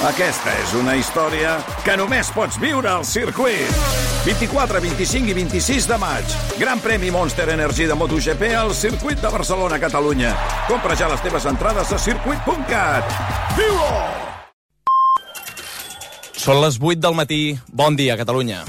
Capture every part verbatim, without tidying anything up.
Aquesta és una història que només pots viure al circuit. vint-i-quatre, vint-i-cinc i vint-i-sis de maig. Gran premi Monster Energy de MotoGP al circuit de Barcelona, Catalunya. Compra ja les teves entrades a circuit punt cat. Viu-ho! Són les vuit del matí. Bon dia, Catalunya.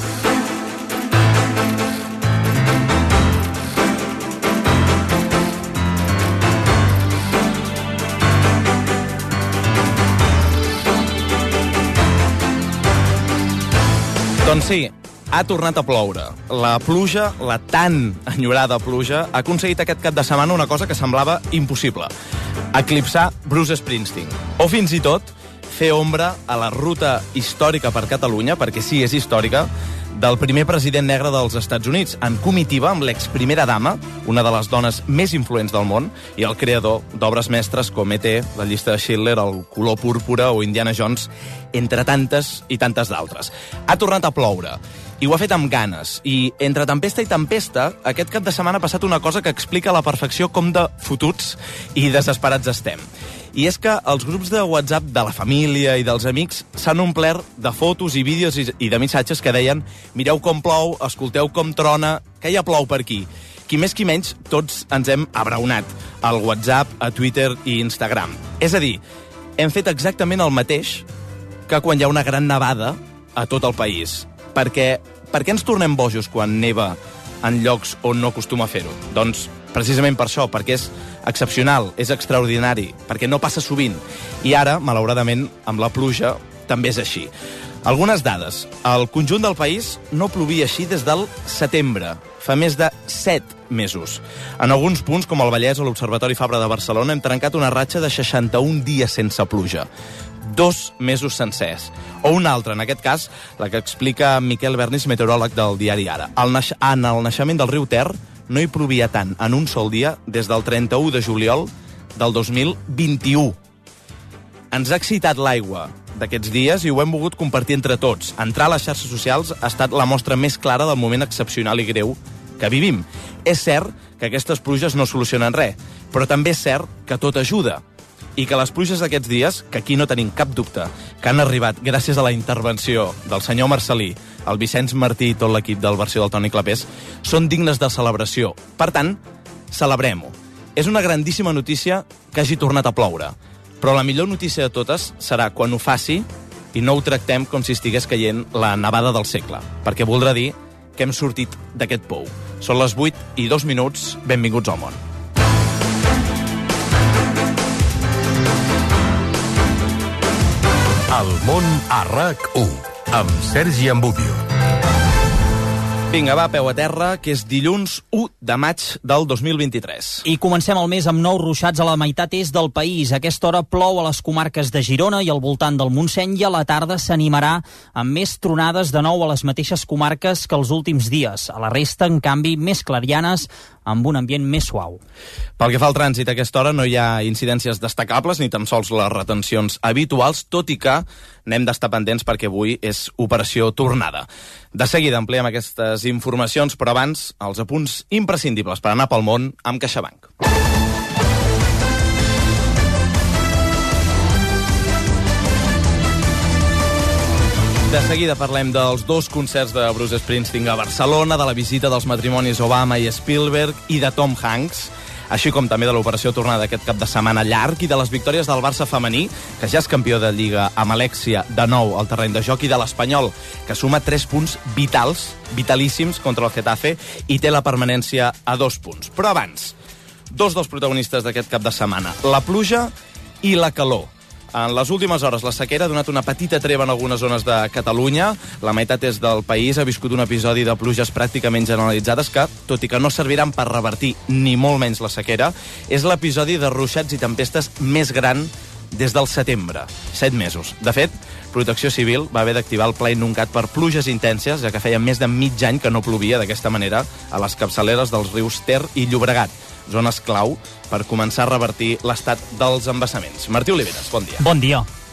Doncs sí, ha tornat a ploure. La pluja, la tan enyorada pluja, ha aconseguit aquest cap de setmana una cosa que semblava impossible. Eclipsar Bruce Springsteen. O fins i tot fer ombra a la ruta històrica per Catalunya, perquè sí, és històrica, del primer president negre dels Estats Units, en comitiva amb l'exprimera dama, una de les dones més influents del món, i el creador d'obres mestres com E T, La llista de Schindler, El color púrpura o Indiana Jones, entre tantes i tantes d'altres. Ha tornat a ploure, i ho ha fet amb ganes. I entre tempesta i tempesta, aquest cap de setmana ha passat una cosa que explica a la perfecció com de fotuts i desesperats estem. I és que els grups de WhatsApp de la família i dels amics s'han omplert de fotos i vídeos i de missatges que deien mireu com plou, escolteu com trona, que ja plou per aquí. Qui més qui menys, tots ens hem abraonat al WhatsApp, a Twitter i Instagram. És a dir, hem fet exactament el mateix que quan hi ha una gran nevada a tot el país. Perquè, per què ens tornem bojos quan neva en llocs on no acostuma a fer-ho? Doncs precisament per això, perquè és excepcional, és extraordinari, perquè no passa sovint. I ara, malauradament, amb la pluja, també és així. Algunes dades. Al conjunt del país no plovia així des del setembre, fa més de set mesos. En alguns punts, com el Vallès o l'Observatori Fabra de Barcelona, hem trencat una ratxa de seixanta-un dies sense pluja. Dos mesos sencers. O una altra, en aquest cas, la que explica Miquel Bernis, meteoròleg del diari Ara. En el naixement del riu Ter no hi plovia tant en un sol dia des del trenta-u de juliol del dos mil vint-i-u. Ens ha excitat l'aigua d'aquests dies i ho hem volgut compartir entre tots. Entrar a les xarxes socials ha estat la mostra més clara del moment excepcional i greu que vivim. És cert que aquestes pluges no solucionen res, però també és cert que tot ajuda. I que les pluges d'aquests dies, que aquí no tenim cap dubte, que han arribat gràcies a la intervenció del senyor Marcelí, el Vicenç Martí i tot l'equip del versió del Toni Clapés, són dignes de celebració. Per tant, celebrem-ho. És una grandíssima notícia que hagi tornat a ploure, però la millor notícia de totes serà quan ho faci i no ho tractem com si estigués caient la nevada del segle, perquè voldrà dir que hem sortit d'aquest pou. Són les vuit i dos minuts, benvinguts al món. El món a RAC u, amb Sergi Ambudio. Vinga, va, peu a terra, que és dilluns u de maig del dos mil vint-i-tres. I comencem el mes amb nous ruixats a la meitat est del país. A aquesta hora plou a les comarques de Girona i al voltant del Montseny i a la tarda s'animarà amb més tronades de nou a les mateixes comarques que els últims dies. A la resta, en canvi, més clarianes, amb un ambient més suau. Pel que fa al trànsit, a aquesta hora no hi ha incidències destacables, ni tan sols les retencions habituals, tot i que n'hem d'estar pendents perquè avui és operació tornada. De seguida ampliem aquestes informacions, però abans els apunts imprescindibles per anar pel món amb CaixaBank. De seguida parlem dels dos concerts de Bruce Springsteen a Barcelona, de la visita dels matrimonis Obama i Spielberg i de Tom Hanks, així com també de l'operació tornada aquest cap de setmana llarg i de les victòries del Barça femení, que ja és campió de Lliga amb Alexia de nou al terreny de joc, i de l'Espanyol, que suma tres punts vitals, vitalíssims contra el Getafe i té la permanència a dos punts. Però abans, dos dels protagonistes d'aquest cap de setmana, la pluja i la calor. En les últimes hores, la sequera ha donat una petita treva en algunes zones de Catalunya. La meitat est del país ha viscut un episodi de pluges pràcticament generalitzades que, tot i que no serviran per revertir ni molt menys la sequera, és l'episodi de ruixats i tempestes més gran des del setembre. Set mesos. De fet, Protecció Civil va haver d'activar el Pla Inuncat per pluges intenses, ja que feia més de mig any que no plovia d'aquesta manera a les capçaleres dels rius Ter i Llobregat, zones clau per començar a revertir l'estat dels embassaments. Martí Oliveres, bon dia. Bon dia.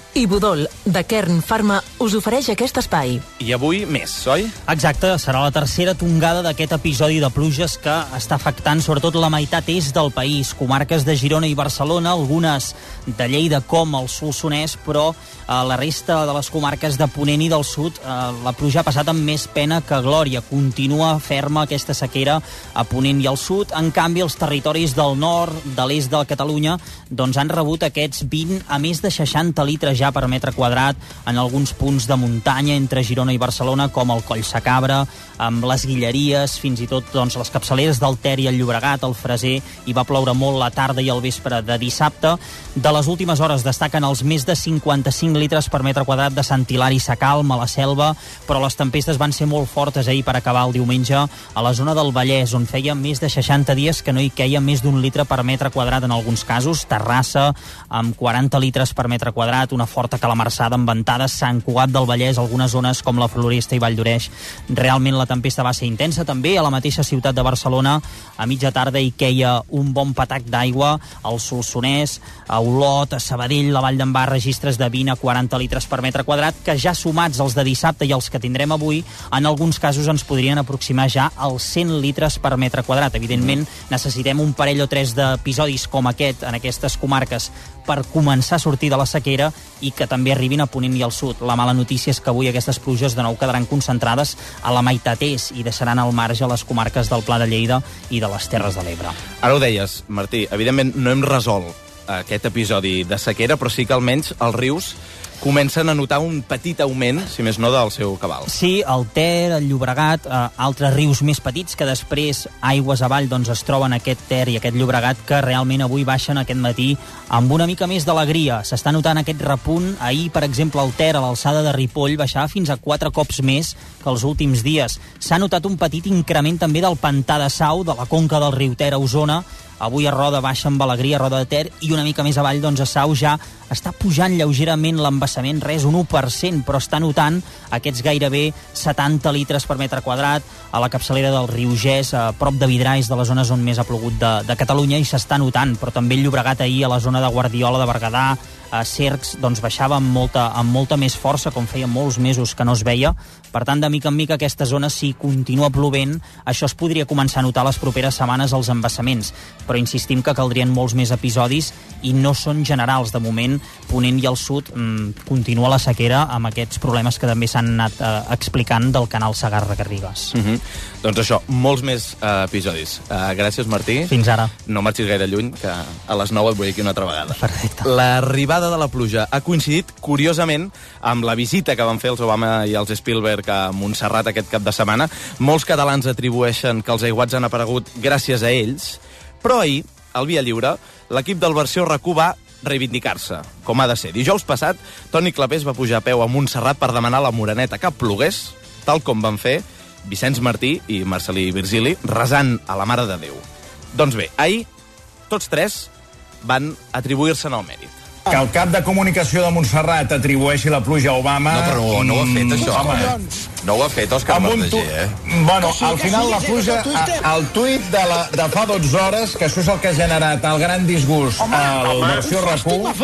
Ibudol, de Kern Pharma, us ofereix aquest espai. I avui més, oi? Exacte, serà la tercera tongada d'aquest episodi de pluges que està afectant sobretot la meitat est del país, comarques de Girona i Barcelona, algunes de Lleida com el Solsonès, però a la resta de les comarques de Ponent i del Sud eh, la pluja ha passat amb més pena que glòria. Continua ferma aquesta sequera a Ponent i al Sud. En canvi, els territoris del nord, de l'est de Catalunya, doncs han rebut aquests vint a més de seixanta litres ja per metre quadrat en alguns punts de muntanya entre Girona i Barcelona, com el Coll Sacabra, amb les Guilleries, fins i tot doncs, les capçaleres del Ter i el Llobregat, el Freser. Hi va ploure molt la tarda i el vespre de dissabte. De les últimes hores destaquen els més de cinquanta-cinc litres per metre quadrat de Sant Hilari Sacalm, a la Selva, però les tempestes van ser molt fortes ahir per acabar el diumenge a la zona del Vallès, on feia més de seixanta dies que no hi queia més d'un litre per metre quadrat en alguns casos. Terrassa, amb quaranta litres per metre quadrat, una forta calamarsada amb ventades, Sant Cugat del Vallès, algunes zones com la Floresta i Vall d'Oreix. Realment la tempesta va ser intensa. També a la mateixa ciutat de Barcelona, a mitja tarda hi queia un bon patac d'aigua, al Solsonès, a Olot, a Sabadell, la Vall d'en Bas, registres de vint a quaranta litres per metre quadrat, que ja sumats els de dissabte i els que tindrem avui, en alguns casos ens podrien aproximar ja als cent litres per metre quadrat. Evidentment, necessitem un parell o tres d'episodis com aquest en aquestes comarques per començar a sortir de la sequera i que també arribin a Ponent i al Sud. La mala notícia és que avui aquestes pluges de nou quedaran concentrades a la meitat est i deixaran al marge les comarques del Pla de Lleida i de les Terres de l'Ebre. Ara ho deies, Martí, evidentment no hem resolt aquest episodi de sequera, però sí que almenys els rius comencen a notar un petit augment, si més no, del seu cabal. Sí, el Ter, el Llobregat, eh, altres rius més petits que després, aigües avall, doncs es troben aquest Ter i aquest Llobregat que realment avui baixen aquest matí amb una mica més d'alegria. S'està notant aquest repunt. Ahir, per exemple, el Ter a l'alçada de Ripoll baixava fins a quatre cops més que els últims dies. S'ha notat un petit increment també del pantà de Sau, de la conca del riu Ter a Osona. Avui a Roda baixa amb alegria, Roda de Ter, i una mica més avall, doncs a Sau ja està pujant lleugerament l'embassament, res, un u per cent, però està notant aquests gairebé setanta litres per metre quadrat a la capçalera del riu Gès, a prop de Vidrais, de les zones on més ha plogut de, de Catalunya, i s'està notant, però també el Llobregat ahir a la zona de Guardiola, de Berguedà, a Cercs, doncs baixava amb molta, amb molta més força, com feia molts mesos que no es veia. Per tant, de mica en mica aquesta zona, si continua plovent, això es podria començar a notar les properes setmanes als embassaments, però insistim que caldrien molts més episodis i no són generals. De moment, Ponent i el Sud mmm, continua la sequera amb aquests problemes que també s'han anat eh, explicant del canal Segarra-Garrigues. Mm-hmm. Doncs això, molts més eh, episodis. Uh, gràcies, Martí. Fins ara. No marxis gaire lluny, que a les nou et vull aquí una altra vegada. Perfecte. L'arribada de la pluja ha coincidit, curiosament, amb la visita que van fer els Obama i els Spielberg a Montserrat aquest cap de setmana. Molts catalans atribueixen que els aiguats han aparegut gràcies a ells, però ahir, al Via Lliure, l'equip del Versió R A C U va reivindicar-se, com ha de ser. Dijous passat, Toni Clapés va pujar a peu a Montserrat per demanar a la Moreneta que plogués, tal com van fer Vicenç Martí i Marcel·lí Virgili, resant a la Mare de Déu. Doncs bé, ahir, tots tres van atribuir-se'n el mèrit. Que el cap de comunicació de Montserrat atribueixi la pluja a Obama... No, però no, no ho ha fet, això. Home, no ho ha fet, Òscar Verdaguer, eh? Bueno, al final la pluja... El tuit de, la, de fa dotze hores, que això és el que ha generat el gran disgust al Versió R A C U,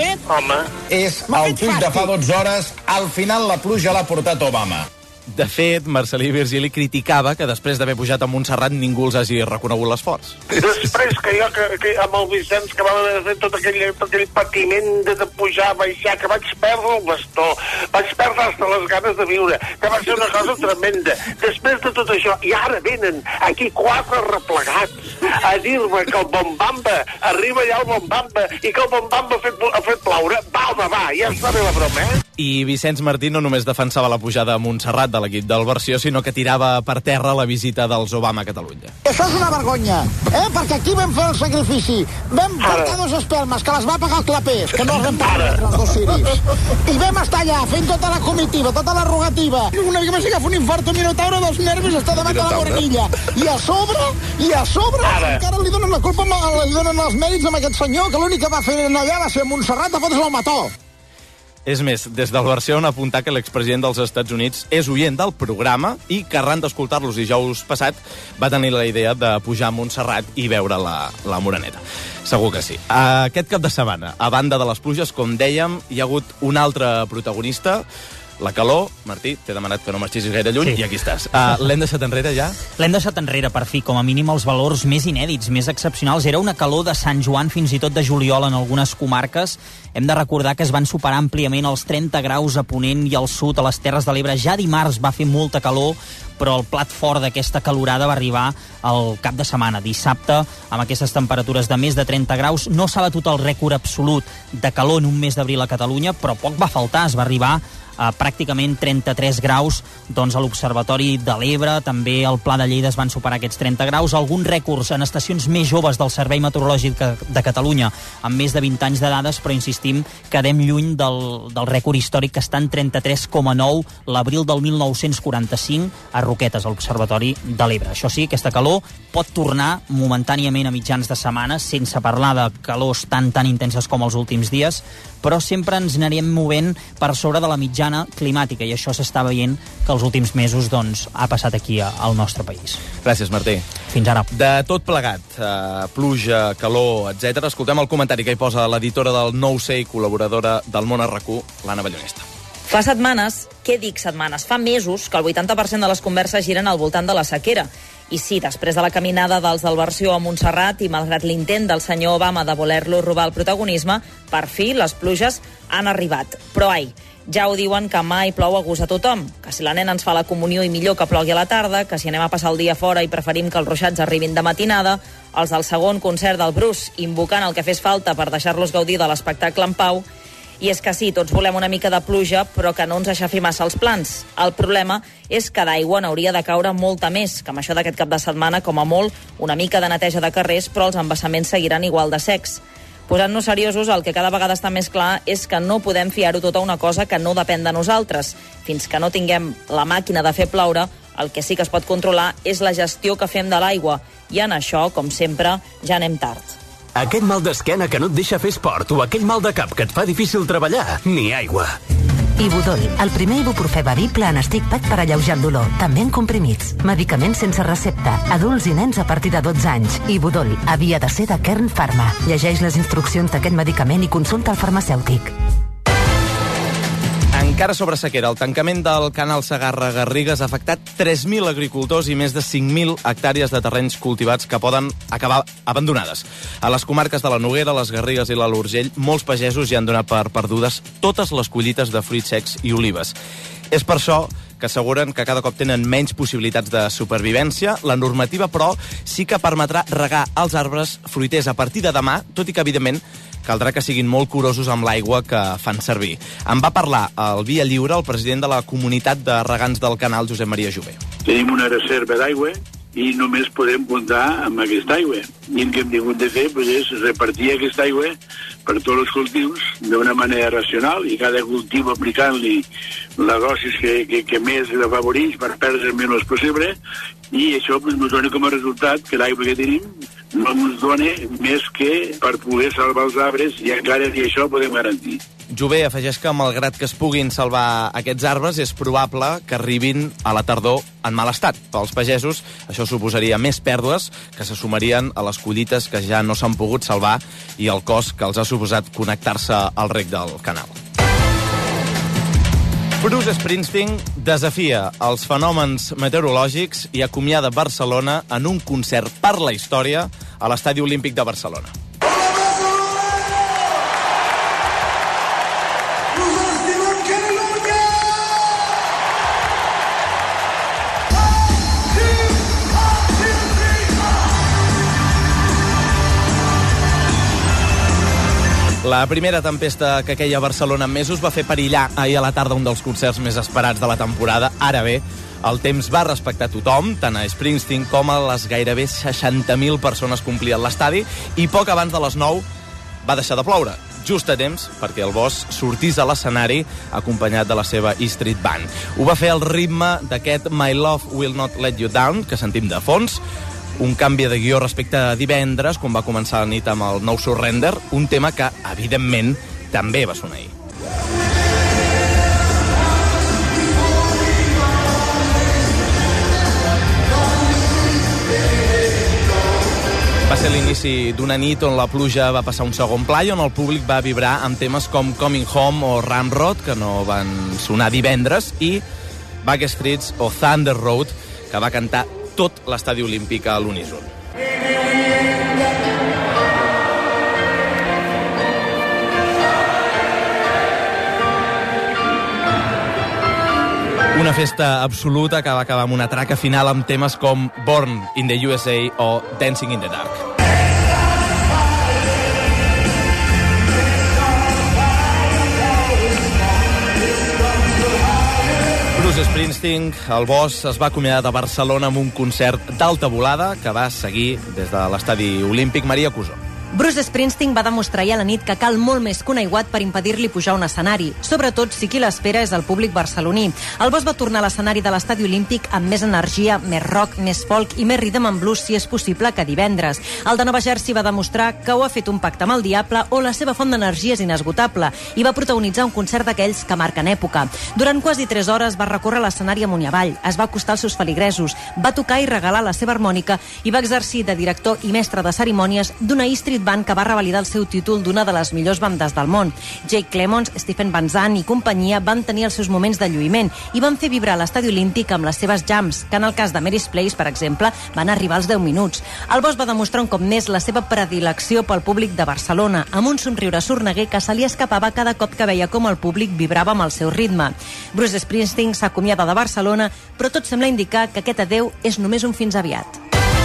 és el tuit de fa dotze hores, al final la pluja l'ha portat Obama. De fet, Marcel·lí Virgili criticava que després d'haver pujat a Montserrat ningú els hagi reconegut l'esforç. Després que jo, que, que amb el Vicenç, que vam haver de fer tot aquell, tot aquell patiment de, de pujar, baixar, que vaig perdre el bastó, vaig perdre hasta les ganes de viure, que va ser una cosa tremenda. Després de tot això, i ara venen aquí quatre replegats a dir-me que el Bombamba, arriba ja el Bombamba, i que el Bombamba ha fet, ha fet ploure. Va, home, va, ja està bé la broma, eh? I Vicenç Martí no només defensava la pujada a Montserrat de l'equip del Versió, sinó que tirava per terra la visita dels Obama a Catalunya. Això és una vergonya, eh? Perquè aquí vam fer el sacrifici. Vam portar dos espelmes, que les va pagar el Clapés, que no els vam pagar els dos ciris. I vam estar allà fent tota la comitiva, tota la rogativa. Una mica més agafa un infart, un minotaure dels nervis, està davant de la morenilla. I a sobre, i a sobre, Ara. encara li donen la culpa, li donen els mèrits a aquest senyor, que l'únic que va fer allà va ser a Montserrat a fotre's el mató. És més, des del Barcelona apuntar que l'expresident dels Estats Units és oient del programa i que arran d'escoltar-los dijous passat va tenir la idea de pujar a Montserrat i veure la, la Moreneta. Segur que sí. Aquest cap de setmana, a banda de les pluges, com dèiem, hi ha hagut un altre protagonista. La calor, Martí, t'he demanat que no marxissis gaire lluny, sí. I aquí estàs. Uh, L'hem deixat enrere ja? L'hem deixat enrere, per fi, com a mínim els valors més inèdits, més excepcionals. Era una calor de Sant Joan, fins i tot de juliol en algunes comarques. Hem de recordar que es van superar àmpliament els trenta graus a Ponent i al sud, a les Terres de l'Ebre. Ja dimarts va fer molta calor, però el plat fort d'aquesta calorada va arribar al cap de setmana, dissabte, amb aquestes temperatures de més de trenta graus. No s'ha batut el rècord absolut de calor en un mes d'abril a Catalunya, però poc va faltar, es va arribar a pràcticament trenta-tres graus, doncs a l'Observatori de l'Ebre, també al Pla de Lleida es van superar aquests trenta graus, alguns rècords en estacions més joves del Servei Meteorològic de Catalunya, amb més de vint anys de dades, però insistim, quedem lluny del, del rècord històric, que està en trenta-tres coma nou l'abril del mil nou-cents quaranta-cinc a Roquetes, a l'Observatori de l'Ebre. Això sí, aquesta calor pot tornar momentàniament a mitjans de setmana, sense parlar de calors tan tan intenses com els últims dies, però sempre ens anirem movent per sobre de la mitjana climàtica, i això s'està veient que els últims mesos doncs, ha passat aquí a, al nostre país. Gràcies, Martí. Fins ara. De tot plegat, eh, pluja, calor, etcètera, escoltem el comentari que hi posa l'editora del Nou C i col·laboradora del Món a RAC-u, l'Anna Ballonesta. Fa setmanes, què dic setmanes? Fa mesos que el vuitanta per cent de les converses giren al voltant de la sequera. I sí, després de la caminada dels del Versió a Montserrat i malgrat l'intent del senyor Obama de voler-lo robar el protagonisme, per fi les pluges han arribat. Però ai, ja ho diuen que mai plou a gust a tothom, que si la nena ens fa la comunió i millor que plogui a la tarda, que si anem a passar el dia fora i preferim que els ruixats arribin de matinada, els del segon concert del Bruce invocant el que fes falta per deixar-los gaudir de l'espectacle en pau. I és que sí, tots volem una mica de pluja, però que no ens aixafi massa els plans. El problema és que d'aigua n'hauria de caure molta més, que amb això d'aquest cap de setmana, com a molt, una mica de neteja de carrers, però els embassaments seguiran igual de secs. Posant-nos seriosos, el que cada vegada està més clar és que no podem fiar-ho tot a una cosa que no depèn de nosaltres. Fins que no tinguem la màquina de fer ploure, el que sí que es pot controlar és la gestió que fem de l'aigua. I en això, com sempre, ja anem tard. Aquest mal d'esquena que no et deixa fer esport o aquell mal de cap que et fa difícil treballar, ni aigua. Ibudol, el primer ibuprofè bevible en stick pack per alleujar el dolor, també en comprimits. Medicaments sense recepta, adults i nens a partir de dotze anys. Ibudol, havia de ser de Kern Pharma. Llegeix les instruccions d'aquest medicament i consulta el farmacèutic. Encara sobre sequera, el tancament del canal Segarra-Garrigues ha afectat tres mil agricultors i més de cinc mil hectàrees de terrenys cultivats que poden acabar abandonades. A les comarques de la Noguera, les Garrigues i l'Alt Urgell, molts pagesos ja han donat per perdudes totes les collites de fruits secs i olives. És per això que asseguren que cada cop tenen menys possibilitats de supervivència. La normativa, però, sí que permetrà regar els arbres fruiters a partir de demà, tot i que, evidentment, caldrà que siguin molt curosos amb l'aigua que fan servir. En va parlar al Via Lliure el president de la comunitat de regants del canal, Josep Maria Jové. Tenim una reserva d'aigua i només podem comptar amb aquesta aigua. I el que hem tingut de fer pues, és repartir aquesta aigua per tots els cultius d'una manera racional i cada cultiu aplicant-li les dosis que, que, que més l'afavoreix per perdre el menys possible, i això pues, ens dona com a resultat que l'aigua que tenim no ens dona més que per poder salvar els arbres, i encara ni això podem garantir. Jové afegeix que, malgrat que es puguin salvar aquests arbres, és probable que arribin a la tardor en mal estat. Pels pagesos, això suposaria més pèrdues que se sumarien a les collites que ja no s'han pogut salvar i el cost que els ha suposat connectar-se al rec del canal. Bruce Springsteen desafia els fenòmens meteorològics i acomiada Barcelona en un concert per la història a l'Estadi Olímpic de Barcelona. La primera tempesta que queia a Barcelona en mesos va fer perillar ahir a la tarda un dels concerts més esperats de la temporada. Ara bé, el temps va respectar tothom, tant a Springsteen com a les gairebé seixanta mil persones que omplien l'estadi, i poc abans de les nou va deixar de ploure, just a temps perquè el Bosch sortís a l'escenari acompanyat de la seva E Street Band. Ho va fer al ritme d'aquest My Love Will Not Let You Down, que sentim de fons, un canvi de guió respecte a divendres, quan va començar la nit amb el nou Surrender, un tema que, evidentment, també va sonar ahir. ser l'inici d'una nit on la pluja va passar un segon pla i on el públic va vibrar amb temes com Coming Home o Ramrod, que no van sonar divendres, i Backstreets o Thunder Road, que va cantar tot l'estadi olímpic a l'uníson. Una festa absoluta que va acabar amb una traca final amb temes com Born in the U S A o Dancing in the Dark. Bruce Springsteen, el boss, es va acomiadar de Barcelona amb un concert d'alta volada que va seguir des de l'estadi olímpic. Maria Cusó. Bruce Springsteen va demostrar ahir a la nit que cal molt més que un aiguat per impedir-li pujar a un escenari, sobretot si qui l'espera és el públic barceloní. El boss va tornar a l'escenari de l'estadi olímpic amb més energia, més rock, més folk i més rhythm and blues, si és possible, que divendres. El de Nova Jersey va demostrar que ho ha fet un pacte amb el diable o la seva font d'energia és inesgotable i va protagonitzar un concert d'aquells que marquen època. Durant quasi tres hores va recórrer l'escenari amunt i avall, es va acostar als seus feligresos, va tocar i regalar la seva harmònica i va exercir de director i mestre de cerimònies d'una E Street Band que va revalidar el seu títol d'una de les millors bandes del món. Jake Clemons, Stephen Van Zandt i companyia van tenir els seus moments de lluïment i van fer vibrar l'estadi olímpic amb les seves jams, que en el cas de Mary's Place, per exemple, van arribar als deu minuts. El boss va demostrar un cop més la seva predilecció pel públic de Barcelona, amb un somriure sorneguer que se li escapava cada cop que veia com el públic vibrava amb el seu ritme. Bruce Springsteen s'acomiada de Barcelona, però tot sembla indicar que aquest adeu és només un fins aviat.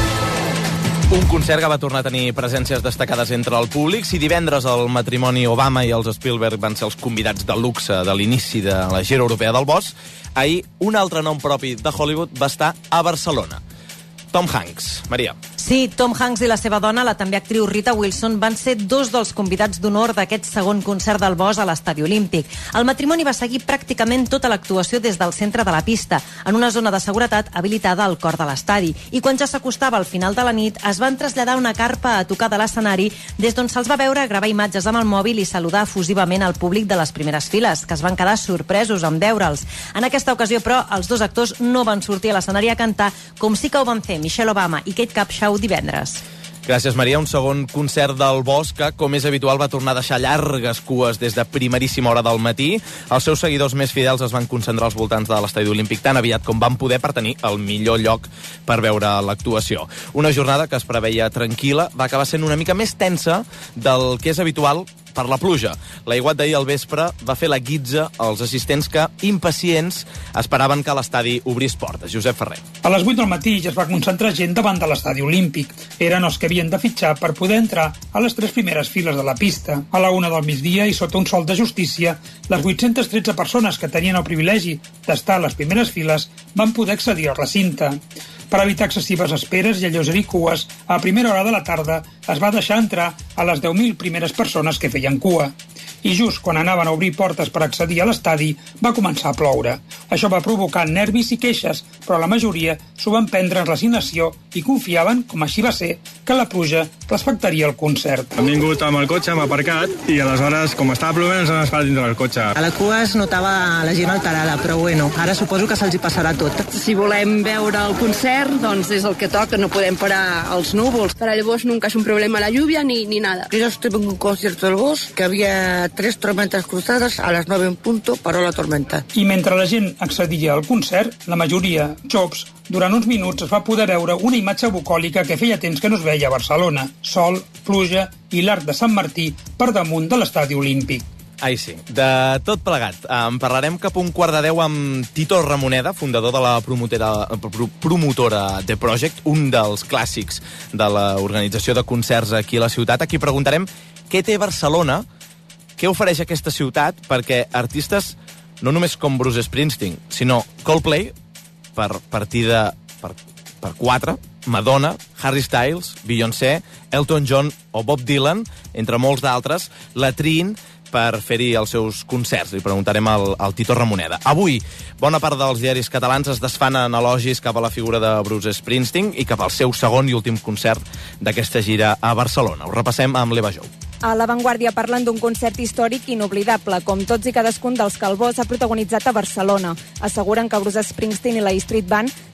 Un concert que va tornar a tenir presències destacades entre el públic. Si divendres el matrimoni Obama i els Spielberg van ser els convidats de luxe de l'inici de la gira europea del boss, ahir un altre nom propi de Hollywood va estar a Barcelona. Tom Hanks. Maria. Sí, Tom Hanks i la seva dona, la també actriu Rita Wilson, van ser dos dels convidats d'honor d'aquest segon concert del boss a l'estadi olímpic. El matrimoni va seguir pràcticament tota l'actuació des del centre de la pista, en una zona de seguretat habilitada al cor de l'estadi. I quan ja s'acostava al final de la nit, es van traslladar una carpa a tocar de l'escenari, des d'on se'ls va veure gravar imatges amb el mòbil i saludar efusivament al públic de les primeres files, que es van quedar sorpresos en veure'ls. En aquesta ocasió, però, els dos actors no van sortir a l'escenari a cantar, com sí que ho van fer Michelle Obama i Kate Capshaw divendres. Gràcies, Maria. Un segon concert del boss que, com és habitual, va tornar a deixar llargues cues des de primeríssima hora del matí. Els seus seguidors més fidels es van concentrar als voltants de l'estadi olímpic tan aviat com van poder per tenir el millor lloc per veure l'actuació. Una jornada que es preveia tranquil·la va acabar sent una mica més tensa del que és habitual per la pluja. L'aiguat d'ahir al vespre va fer la guitza als assistents que, impacients, esperaven que l'estadi obrís portes. Josep Ferrer. A les vuit del matí ja es va concentrar gent davant de l'estadi olímpic. Eren els que havien de fitxar per poder entrar a les tres primeres files de la pista. A la una del migdia i sota un sol de justícia, les vuit-centes tretze persones que tenien el privilegi d'estar a les primeres files van poder accedir al recinte. Per evitar excessives esperes i alleugerir cues, a primera hora de la tarda es va deixar entrar a les deu mil primeres persones que feien cua. I just quan anaven a obrir portes per accedir a l'estadi, va començar a ploure. Això va provocar nervis i queixes, però la majoria s'ho van prendre en resignació i confiaven, com així va ser, que la pluja respectaria el concert. Hem vingut amb el cotxe, hem aparcat, i aleshores, com estava plovent, ens hem esperat dintre del cotxe. A la cua es notava la gent alterada, però bueno, ara suposo que se'ls hi passarà tot. Si volem veure el concert, doncs és el que toca, no podem parar els núvols. Para el boss nunca es un problema la lluvia ni, ni nada. Yo estuve en un concierto del boss que había tres tormentas cruzadas, a las nueve en punto paró la tormenta. I mentre la gent accedia al concert, la majoria joves, durant uns minuts es va poder veure una imatge bucòlica que feia temps que no es veia a Barcelona. Sol, pluja i l'arc de Sant Martí per damunt de l'estadi olímpic. Ai, sí. De tot plegat. En parlarem cap un quart de deu amb Tito Ramoneda, fundador de la promotora, promotora The Project, un dels clàssics de l'organització de concerts aquí a la ciutat. Aquí preguntarem què té Barcelona, què ofereix aquesta ciutat, perquè artistes no només com Bruce Springsteen, sinó Coldplay, per partida per, per quatre, Madonna, Harry Styles, Beyoncé, Elton John o Bob Dylan, entre molts d'altres, la triïn per fer-hi els seus concerts. Li preguntarem al, al Tito Ramoneda. Avui, bona part dels diaris catalans es desfan en elogis cap a la figura de Bruce Springsteen i cap al seu segon i últim concert d'aquesta gira a Barcelona. Ho repassem amb l'Eva Jou. A La Vanguardia parlen d'un concert històric inoblidable, com tots i cadascun dels que el boss ha protagonitzat a Barcelona. Asseguren que Bruce Springsteen i la E Street Band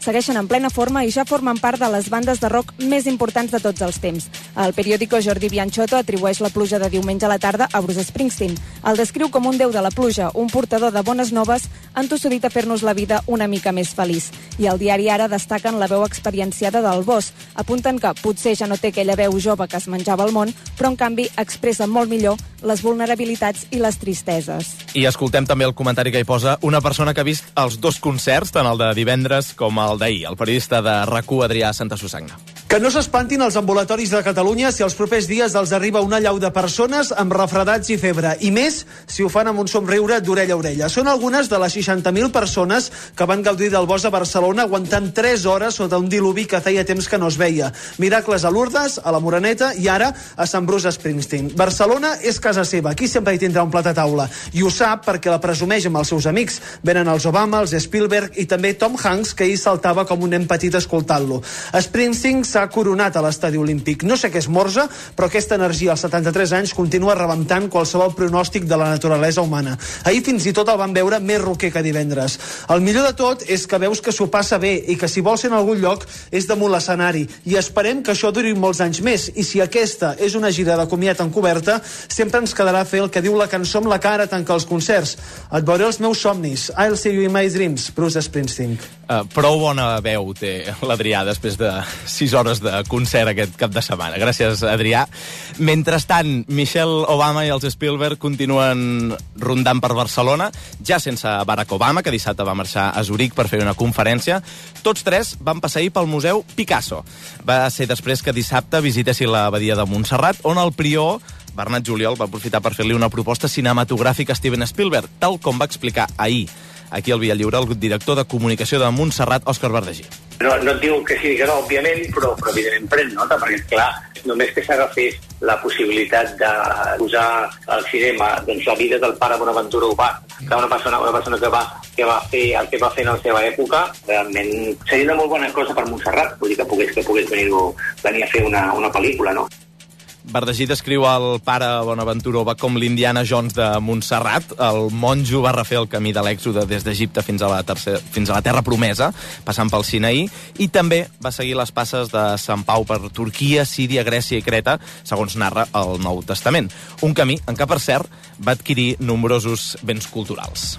segueixen en plena forma i ja formen part de les bandes de rock més importants de tots els temps. El periòdico Jordi Bianchotto atribueix la pluja de diumenge a la tarda a Bruce Springsteen. El descriu com un déu de la pluja, un portador de bones noves, entossudit a fer-nos la vida una mica més feliç. I el diari Ara destaquen la veu experienciada del Boss. Apunten que potser ja no té aquella veu jove que es menjava al món, però en canvi expressa molt millor les vulnerabilitats i les tristeses. I escoltem també el comentari que hi posa una persona que ha vist els dos concerts, tant el de divendres com el d'ahir, el periodista de R A C u, Adrià Santasusagna. Que no s'espantin els ambulatoris de Catalunya si els propers dies els arriba una allau de persones amb refredats i febre, i més si ho fan amb un somriure d'orella a orella. Són algunes de les seixanta mil persones que van gaudir del Bosc a Barcelona aguantant tres hores sota un diluvi que feia temps que no es veia. Miracles a Lourdes, a la Moreneta i ara a Sant Bruce Springsteen. Barcelona és casa seva, aquí sempre hi tindrà un plat a taula, i ho sap perquè la presumeix amb els seus amics. Venen els Obama, els Spielberg i també Tom Hanks, que ahir saltava com un nen petit escoltant-lo. Springsteen s'ha coronat a l'Estadi Olímpic. No sé què és morsa, però aquesta energia als setanta-tres anys continua rebentant qualsevol pronòstic de la naturalesa humana. Ahir fins i tot el van veure més roquer que divendres. El millor de tot és que veus que s'ho passa bé i que si vols ser en algun lloc és damunt l'escenari. I esperem que això duri molts anys més. I si aquesta és una gira de comiat encoberta, sempre ens quedarà fer el que diu la cançó amb la cara a tancar els concerts. Et veuré els meus somnis. I'll see you in my dreams. Bruce Springsteen. Uh, prou bona veu té l'Adrià després de sis hores de concert aquest cap de setmana. Gràcies, Adrià. Mentrestant, Michelle Obama i els Spielberg continuen rondant per Barcelona, ja sense Barack Obama, que dissabte va marxar a Zuric per fer una conferència. Tots tres van passar ahir pel Museu Picasso. Va ser després que dissabte visitessin l'abadia de Montserrat, on el prior, Bernat Juliol, va aprofitar per fer-li una proposta cinematogràfica a Steven Spielberg, tal com va explicar ahir. Aquí al Via Lliure, el director de comunicació de Montserrat, Òscar Verdegí. No, no et diu que sí que no, òbviament, però, però evidentment pren nota, perquè, clar, només que s'agafés la possibilitat de posar al cinema doncs, la vida del pare Bonaventura Ubach, que una persona, una persona que, va, que va fer el que va fer en la seva època, realment seria una molt bona cosa per Montserrat, vull dir que pogués, que pogués venir, venir a fer una, una pel·lícula, no? Verdegí descriu el pare Bonaventura Ubach com l'Indiana Jones de Montserrat. El monjo va refer el camí de l'èxode des d'Egipte fins a la tercera, fins a la Terra Promesa, passant pel Sinaí, i també va seguir les passes de Sant Pau per Turquia, Síria, Grècia i Creta, segons narra el Nou Testament. Un camí en què, per cert, va adquirir nombrosos béns culturals.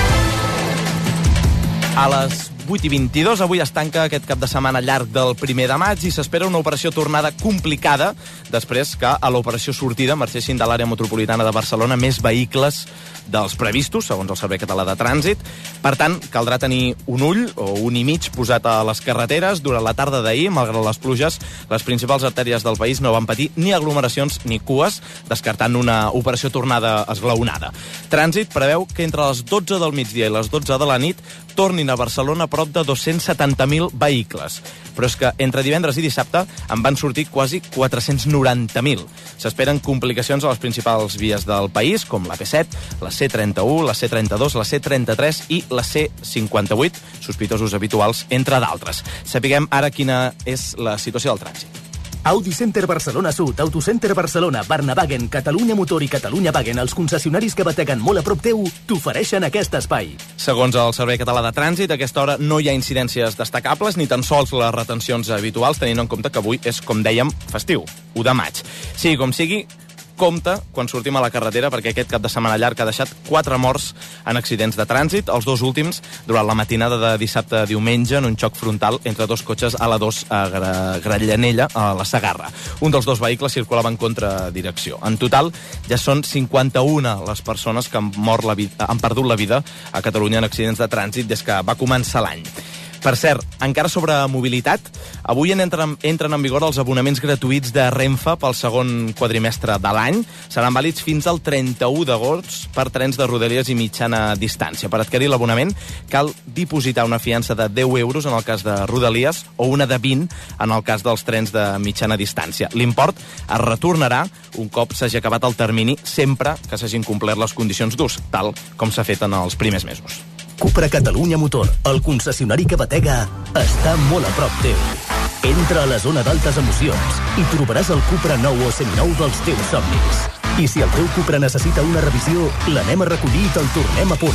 A les vuit i vint-i-dos, avui es tanca aquest cap de setmana llarg del primer de maig i s'espera una operació tornada complicada després que a l'operació sortida marxessin de l'àrea metropolitana de Barcelona més vehicles dels previstos, segons el Servei Català de Trànsit. Per tant, caldrà tenir un ull o un i mig posat a les carreteres. Durant la tarda d'ahir, malgrat les pluges, les principals artèries del país no van patir ni aglomeracions ni cues, descartant una operació tornada esglaonada. Trànsit preveu que entre les dotze del migdia i les dotze de la nit tornin a Barcelona prop de dos-cents setanta mil vehicles. Però és que entre divendres i dissabte en van sortir quasi quatre-cents noranta mil. S'esperen complicacions a les principals vies del país, com la P set, la C trenta-u, la C trenta-dos, la C trenta-tres i la C cinquanta-vuit, sospitosos habituals, entre d'altres. Sapiguem ara quina és la situació del trànsit. Audi Center Barcelona Sud, Autocenter Barcelona, Barnavagen, Catalunya Motor i Catalunya Wagen, els concessionaris que bateguen molt a prop teu, t'ofereixen aquest espai. Segons el Servei Català de Trànsit, a aquesta hora no hi ha incidències destacables ni tan sols les retencions habituals, tenint en compte que avui és, com dèiem, festiu, u de maig. Sigui com sigui, compte quan sortim a la carretera, perquè aquest cap de setmana llarg ha deixat quatre morts en accidents de trànsit, els dos últims durant la matinada de dissabte a diumenge en un xoc frontal entre dos cotxes a la dos a Grallanella, a la Segarra. Un dels dos vehicles circulava en contradirecció. En total, ja són cinquanta-una les persones que han, mort la vida, han perdut la vida a Catalunya en accidents de trànsit des que va començar l'any. Per cert, encara sobre mobilitat, avui entren, entren en vigor els abonaments gratuïts de Renfe pel segon quadrimestre de l'any. Seran vàlids fins al trenta-u d'agost per trens de Rodalies i mitjana distància. Per adquirir l'abonament cal dipositar una fiança de deu euros en el cas de Rodalies o una de vint en el cas dels trens de mitjana distància. L'import es retornarà un cop s'hagi acabat el termini, sempre que s'hagin complert les condicions d'ús, tal com s'ha fet en els primers mesos. Cupra Catalunya Motor, el concessionari que batega, està molt a prop teu. Entra a la zona d'altes emocions i trobaràs el Cupra nou o seminou dels teus somnis. I si el teu Cupra necessita una revisió, l'anem a recollir i te'l tornem a punt.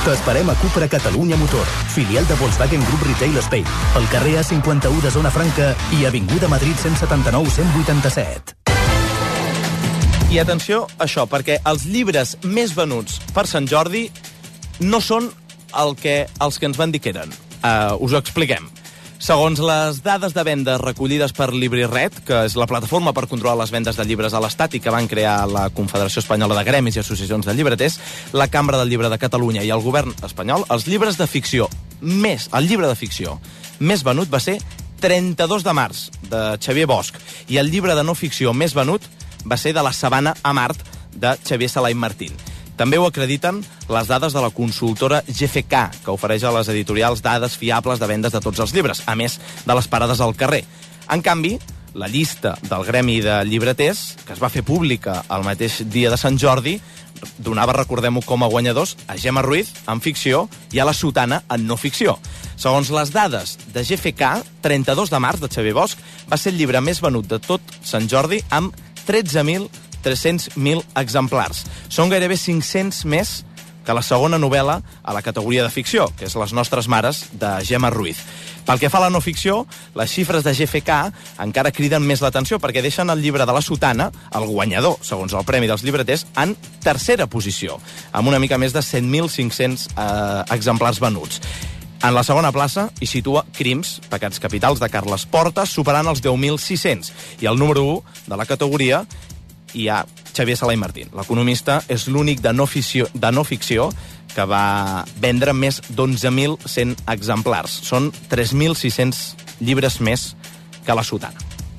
T'esperem a Cupra Catalunya Motor, filial de Volkswagen Group Retail Spain, al carrer A cinquanta-u de Zona Franca i Avinguda Madrid cent setanta-nou cent vuitanta-set. I atenció a això, perquè els llibres més venuts per Sant Jordi no són el que, els que ens van dir que eren. Uh, us ho expliquem. Segons les dades de vendes recollides per LibriRed, que és la plataforma per controlar les vendes de llibres a l'Estat i que van crear la Confederació Espanyola de Gremis i Associacions de Llibreters, la Cambra del Llibre de Catalunya i el govern espanyol, els llibres de ficció més, el llibre de ficció més venut va ser trenta-dos de març, de Xavier Bosch, i el llibre de no ficció més venut va ser de La sabana a Mart, de Xavier Salai Martín. També ho acrediten les dades de la consultora G F K, que ofereix a les editorials dades fiables de vendes de tots els llibres, a més de les parades al carrer. En canvi, la llista del Gremi de Llibreters, que es va fer pública el mateix dia de Sant Jordi, donava, recordem-ho, com a guanyadors a Gemma Ruiz, en ficció, i a La Sotana, en no ficció. Segons les dades de G F K, trenta-dos de març, de Xavier Bosch, va ser el llibre més venut de tot Sant Jordi, amb tretze mil tres-cents mil exemplars. Són gairebé cinc-cents més que la segona novel·la a la categoria de ficció, que és Les nostres mares, de Gemma Ruiz. Pel que fa a la no ficció, les xifres de G F K encara criden més l'atenció perquè deixen el llibre de La Sotana, el guanyador, segons el Premi dels Llibreters, en tercera posició, amb una mica més de set mil cinc-cents eh, exemplars venuts. En la segona plaça hi situa Crims, pecats capitals, de Carles Porta, superant els deu mil sis-cents. I el número u de la categoria hi ha Xavier Salai Martín. L'economista és l'únic de no ficció, de no ficció que va vendre més d'onze mil cent exemplars. Són tres mil sis-cents llibres més que La Sotana.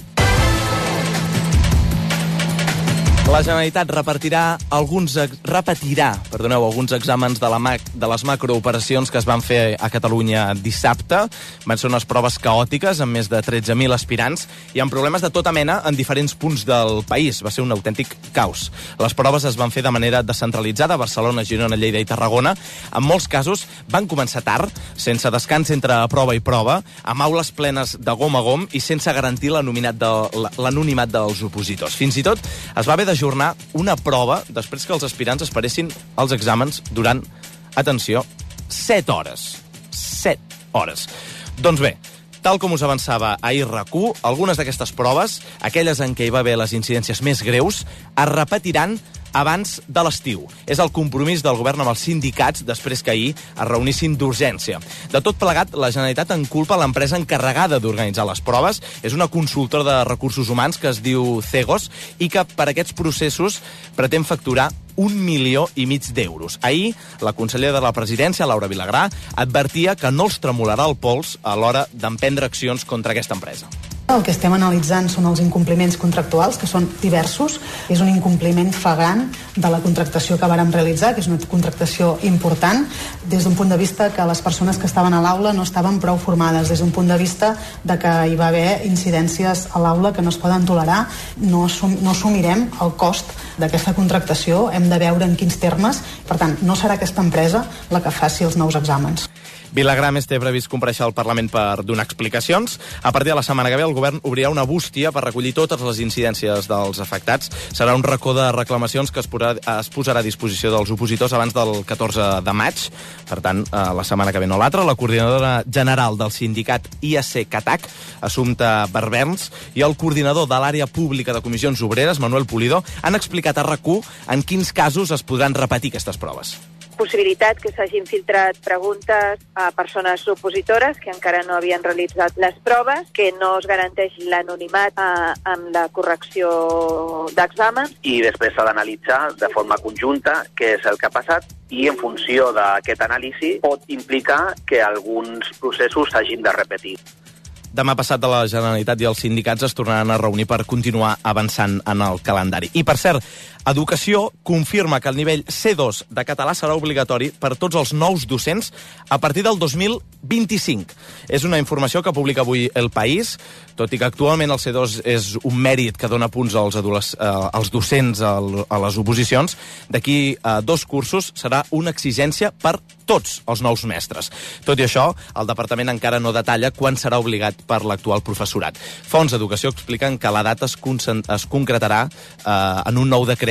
La Generalitat repartirà alguns, repetirà perdoneu, alguns exàmens de, la mac, de les macrooperacions que es van fer a Catalunya dissabte. Van ser unes proves caòtiques amb més de tretze mil aspirants i amb problemes de tota mena en diferents punts del país. Va ser un autèntic caos. Les proves es van fer de manera descentralitzada a Barcelona, Girona, Lleida i Tarragona. En molts casos van començar tard, sense descans entre prova i prova, amb aules plenes de gom a gom i sense garantir l'anonimat de, l'anonimat dels opositors. Fins i tot es va haver de ajornar una prova després que els aspirants esperessin els exàmens durant, atenció, set hores. set hores. Doncs bé, tal com us avançava ahir RAC1, algunes d'aquestes proves, aquelles en què hi va haver les incidències més greus, es repetiran abans de l'estiu. És el compromís del govern amb els sindicats després que ahir es reunissin d'urgència. De tot plegat, la Generalitat en culpa l'empresa encarregada d'organitzar les proves. És una consultora de recursos humans que es diu Cegos i que per aquests processos pretén facturar un milió i mig d'euros. Ahir, la consellera de la Presidència, Laura Vilagrà, advertia que no els tremolarà el pols a l'hora d'emprendre accions contra aquesta empresa. El que estem analitzant són els incompliments contractuals, que són diversos. És un incompliment flagrant de la contractació que vàrem realitzar, que és una contractació important, des d'un punt de vista que les persones que estaven a l'aula no estaven prou formades, des d'un punt de vista de que hi va haver incidències a l'aula que no es poden tolerar. No, assum, no assumirem el cost d'aquesta contractació, hem de veure en quins termes. Per tant, no serà aquesta empresa la que faci els nous exàmens. Vilagrà més té previst comparèixer al Parlament per donar explicacions. A partir de la setmana que ve, el govern obrirà una bústia per recollir totes les incidències dels afectats. Serà un racó de reclamacions que es posarà, es posarà a disposició dels opositors abans del catorze de maig. Per tant, la setmana que ve no l'altra. La coordinadora general del sindicat I A C Catac, Assumpta Barberns, i el coordinador de l'àrea pública de comissions obreres, Manuel Pulido, han explicat a RAC1 en quins casos es podran repetir aquestes proves. Possibilitat que s'hagin filtrat preguntes a persones opositores que encara no havien realitzat les proves, que no es garanteix l'anonimat amb la correcció d'exàmens. I després s'ha d'analitzar de forma conjunta què és el que ha passat i en funció d'aquest anàlisi pot implicar que alguns processos s'hagin de repetir. Demà passat de la Generalitat i els sindicats es tornaran a reunir per continuar avançant en el calendari. I, per cert, Educació confirma que el nivell C dos de català serà obligatori per tots els nous docents a partir del dos mil vint-i-cinc. És una informació que publica avui El País, tot i que actualment el C dos és un mèrit que dona punts als, adoles, eh, als docents a les oposicions. D'aquí a dos cursos serà una exigència per tots els nous mestres. Tot i això, el departament encara no detalla quan serà obligat per l'actual professorat. Fonts d'Educació expliquen que la data es, es concretarà eh, en un nou decret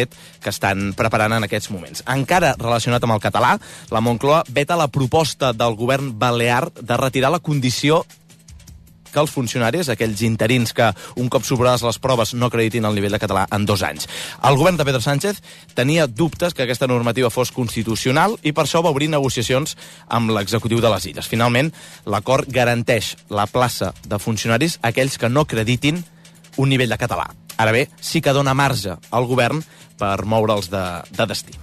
decret que estan preparant en aquests moments. Encara relacionat amb el català, la Moncloa veta la proposta del govern balear de retirar la condició que els funcionaris, aquells interins que un cop superades les proves no acreditin el nivell de català en dos anys. El govern de Pedro Sánchez tenia dubtes que aquesta normativa fos constitucional i per això va obrir negociacions amb l'executiu de les Illes. Finalment, l'acord garanteix la plaça de funcionaris a aquells que no acreditin un nivell de català. Ara bé, sí que dona marge al govern per moure'ls de, de destí.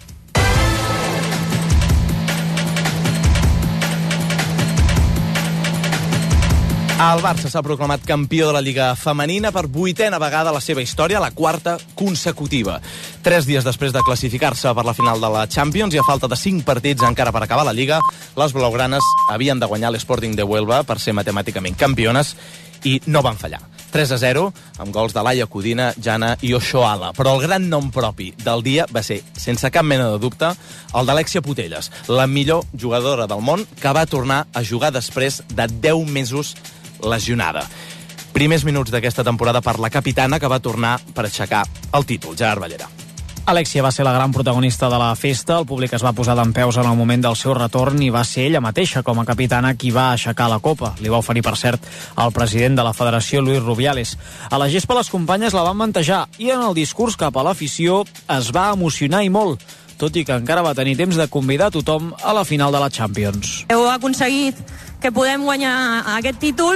El Barça s'ha proclamat campió de la Lliga Femenina per vuitena vegada a la seva història, la quarta consecutiva. Tres dies després de classificar-se per la final de la Champions i a falta de cinc partits encara per acabar la Lliga, les blaugranes havien de guanyar l'Sporting de Huelva per ser matemàticament campiones i no van fallar. tres a zero, amb gols de Laia Codina, Jana i Oshoala. Però el gran nom propi del dia va ser, sense cap mena de dubte, el d'Alexia Putellas, la millor jugadora del món que va tornar a jugar després de deu mesos lesionada. Primers minuts d'aquesta temporada per la capitana que va tornar per aixecar el títol, Gerard Ballera. Alexia va ser la gran protagonista de la festa, el públic es va posar dempeus en el moment del seu retorn i va ser ella mateixa, com a capitana, qui va aixecar la copa. Li va oferir, per cert, el president de la federació, Luis Rubiales. A la gespa les companyes la van mantejar i en el discurs cap a l'afició es va emocionar i molt, tot i que encara va tenir temps de convidar tothom a la final de la Champions. Heu aconseguit que podem guanyar aquest títol.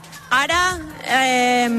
Ara, eh,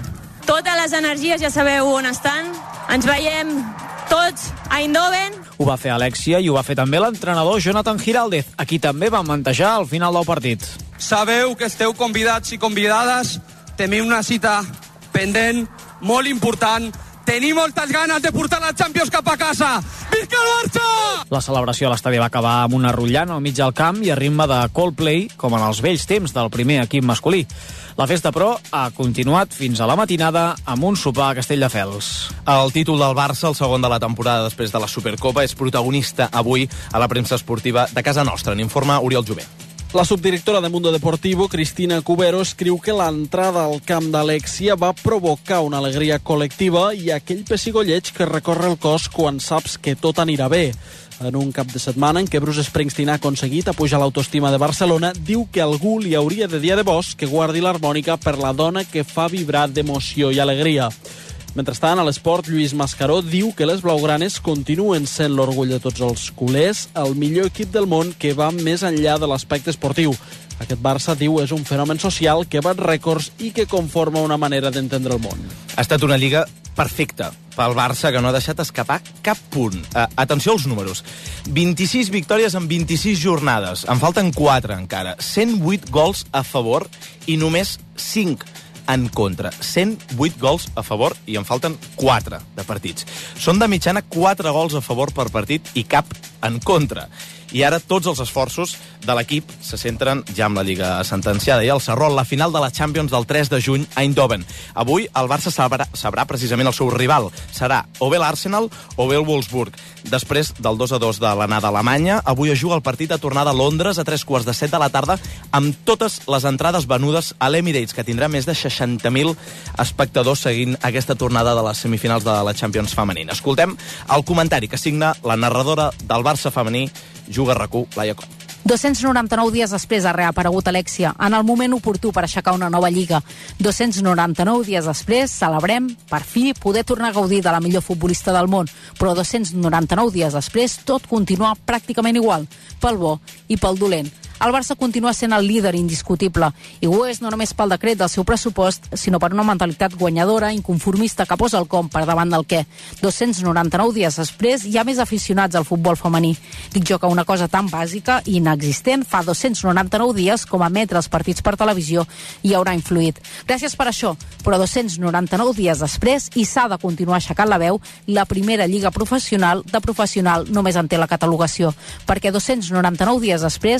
totes les energies ja sabeu on estan. Ens veiem tots a Eindhoven. Ho va fer Alexia i ho va fer també l'entrenador Jonathan Giraldez, a qui també van mantejar al final del partit. Sabeu que esteu convidats i convidades. Tenim una cita pendent, molt important. Tenim moltes ganes de portar la Champions cap a casa. Visca el Barça! La celebració a l'estadi va acabar amb una rotllana al mig del camp i a ritme de Coldplay, com en els vells temps del primer equip masculí. La festa, però, ha continuat fins a la matinada amb un sopar a Castelldefels. El títol del Barça, el segon de la temporada després de la Supercopa, és protagonista avui a la premsa esportiva de casa nostra. N'informa Oriol Jové. La subdirectora de Mundo Deportivo, Cristina Cubero, escriu que l'entrada al camp d'Alexia va provocar una alegria col·lectiva i aquell pessigolleig que recorre el cos quan saps que tot anirà bé. En un cap de setmana en què Bruce Springsteen ha aconseguit apujar l'autoestima de Barcelona, diu que algú li hauria de dir a De Vos que guardi l'harmònica per la dona que fa vibrar d'emoció i alegria. Mentrestant, a l'esport, Lluís Mascaró diu que les blaugranes continuen sent l'orgull de tots els culers, el millor equip del món que va més enllà de l'aspecte esportiu. Aquest Barça, diu, és un fenomen social que bat rècords i que conforma una manera d'entendre el món. Ha estat una lliga perfecta pel Barça, que no ha deixat escapar cap punt. Uh, atenció als números. vint-i-sis victòries en vint-i-sis jornades. En falten quatre encara. cent vuit gols a favor i només cinc en contra. cent vuit gols a favor i en falten quatre de partits. Són de mitjana quatre gols a favor per partit i cap en contra. I ara tots els esforços de l'equip se centren ja amb la Lliga sentenciada i el Sarrol, la final de la Champions del tres de juny a Eindhoven. Avui el Barça sabrà, sabrà precisament el seu rival. Serà o bé l'Arsenal o bé el Wolfsburg. Després del dos a dos de l'anada a Alemanya, avui es juga el partit de tornada a Londres a tres quarts de set de la tarda amb totes les entrades venudes a l'Emirates, que tindrà més de seixanta mil espectadors seguint aquesta tornada de les semifinals de la Champions femenina. Escoltem el comentari que signa la narradora del Barça femení, Juga R A C U, Laia Coll. dos-cents noranta-nou dies després ha reaparegut Alexia, en el moment oportú per aixecar una nova lliga. dos-cents noranta-nou dies després celebrem, per fi, poder tornar a gaudir de la millor futbolista del món, però dos-cents noranta-nou dies després tot continua pràcticament igual, pel bo i pel dolent. El Barça continua sent el líder indiscutible i ho és no només pel decret del seu pressupost, sinó per una mentalitat guanyadora, inconformista, que posa el com per davant del què. dos-cents noranta-nou dies després hi ha més aficionats al futbol femení. Dic jo que una cosa tan bàsica i inexistent fa dos-cents noranta-nou dies com emetre els partits per televisió hi haurà influït. Gràcies per això, però dos-cents noranta-nou dies després i s'ha de continuar aixecant la veu, la primera lliga professional de professional només en té la catalogació, perquè dos-cents noranta-nou dies després les caretes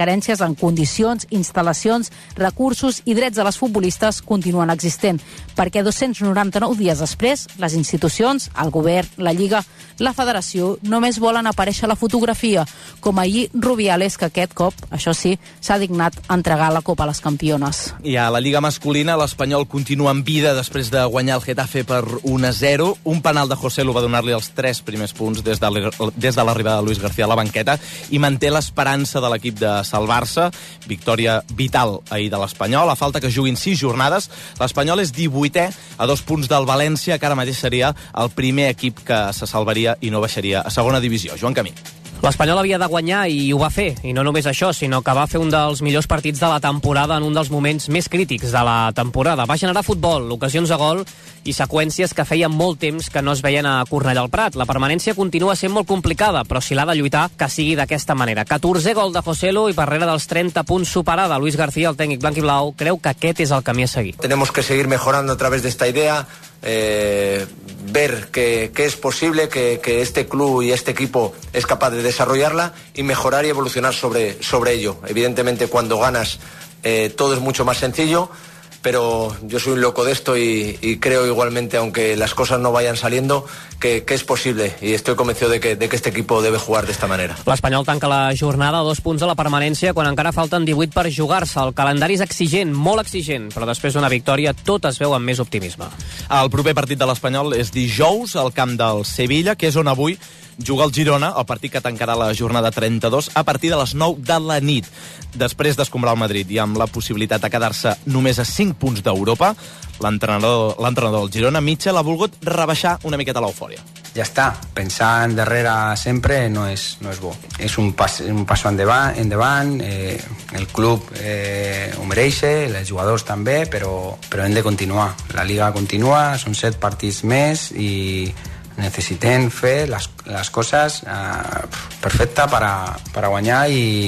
diferències en condicions, instal·lacions, recursos i drets de les futbolistes continuen existent, perquè dos-cents noranta-nou dies després, les institucions, el govern, la Lliga, la Federació, només volen aparèixer a la fotografia, com ahir Rubiales, que aquest cop, això sí, s'ha dignat a entregar la Copa a les campiones. I a la Lliga masculina, l'Espanyol continua en vida després de guanyar el Getafe per un a zero. Un penal de Joselu va donar-li els tres primers punts des de, des de l'arribada de Luis García a la banqueta i manté l'esperança de l'equip de salvar-se. Victòria vital ahir de l'Espanyol. A falta que juguin sis jornades, l'Espanyol és divuitè a dos punts del València, que ara mateix seria el primer equip que se salvaria i no baixaria a segona divisió. Joan Camí. L'Espanyol havia de guanyar i ho va fer, i no només això, sinó que va fer un dels millors partits de la temporada en un dels moments més crítics de la temporada. Va generar futbol, ocasions de gol i seqüències que feia molt temps que no es veien a Cornellà al Prat. La permanència continua sent molt complicada, però si l'ha de lluitar, que sigui d'aquesta manera. catorzè gol de Joselu i per darrere dels trenta punts superada. Luis García, el tècnic blanc i blau, creu que aquest és el camí a seguir. Tenemos que seguir mejorando a través de esta idea. Eh, ver que, que es posible, que, que este club y este equipo es capaz de desarrollarla y mejorar y evolucionar sobre, sobre ello. Evidentemente, cuando ganas eh, todo es mucho más sencillo, pero yo soy un loco de esto y, y creo igualmente, aunque las cosas no vayan saliendo, que, que es posible y estoy convencido de que, de que este equipo debe jugar de esta manera. L'Espanyol tanca la jornada a dos punts de la permanència quan encara falten divuit per jugar-se. El calendari és exigent, molt exigent, però després d'una victòria tot es veu amb més optimisme. El proper partit de l'Espanyol és dijous al camp del Sevilla, que és on avui juga el Girona, el partit que tancarà la jornada trenta-dos a partir de les nou de la nit. Després d'escombrar el Madrid i amb la possibilitat de quedar-se només a cinc punts d'Europa, l'entrenador l'entrenador del Girona, Mitchell, ha volgut rebaixar una miqueta l'eufòria. Ja està, pensar en darrere sempre no és, no és bo. És un pas, un passo endavant, endavant eh, el club eh, ho mereix, els jugadors també, però, però hem de continuar. La Liga continua, són set partits més i necessitem fer les, les coses eh, perfectes per a, per a guanyar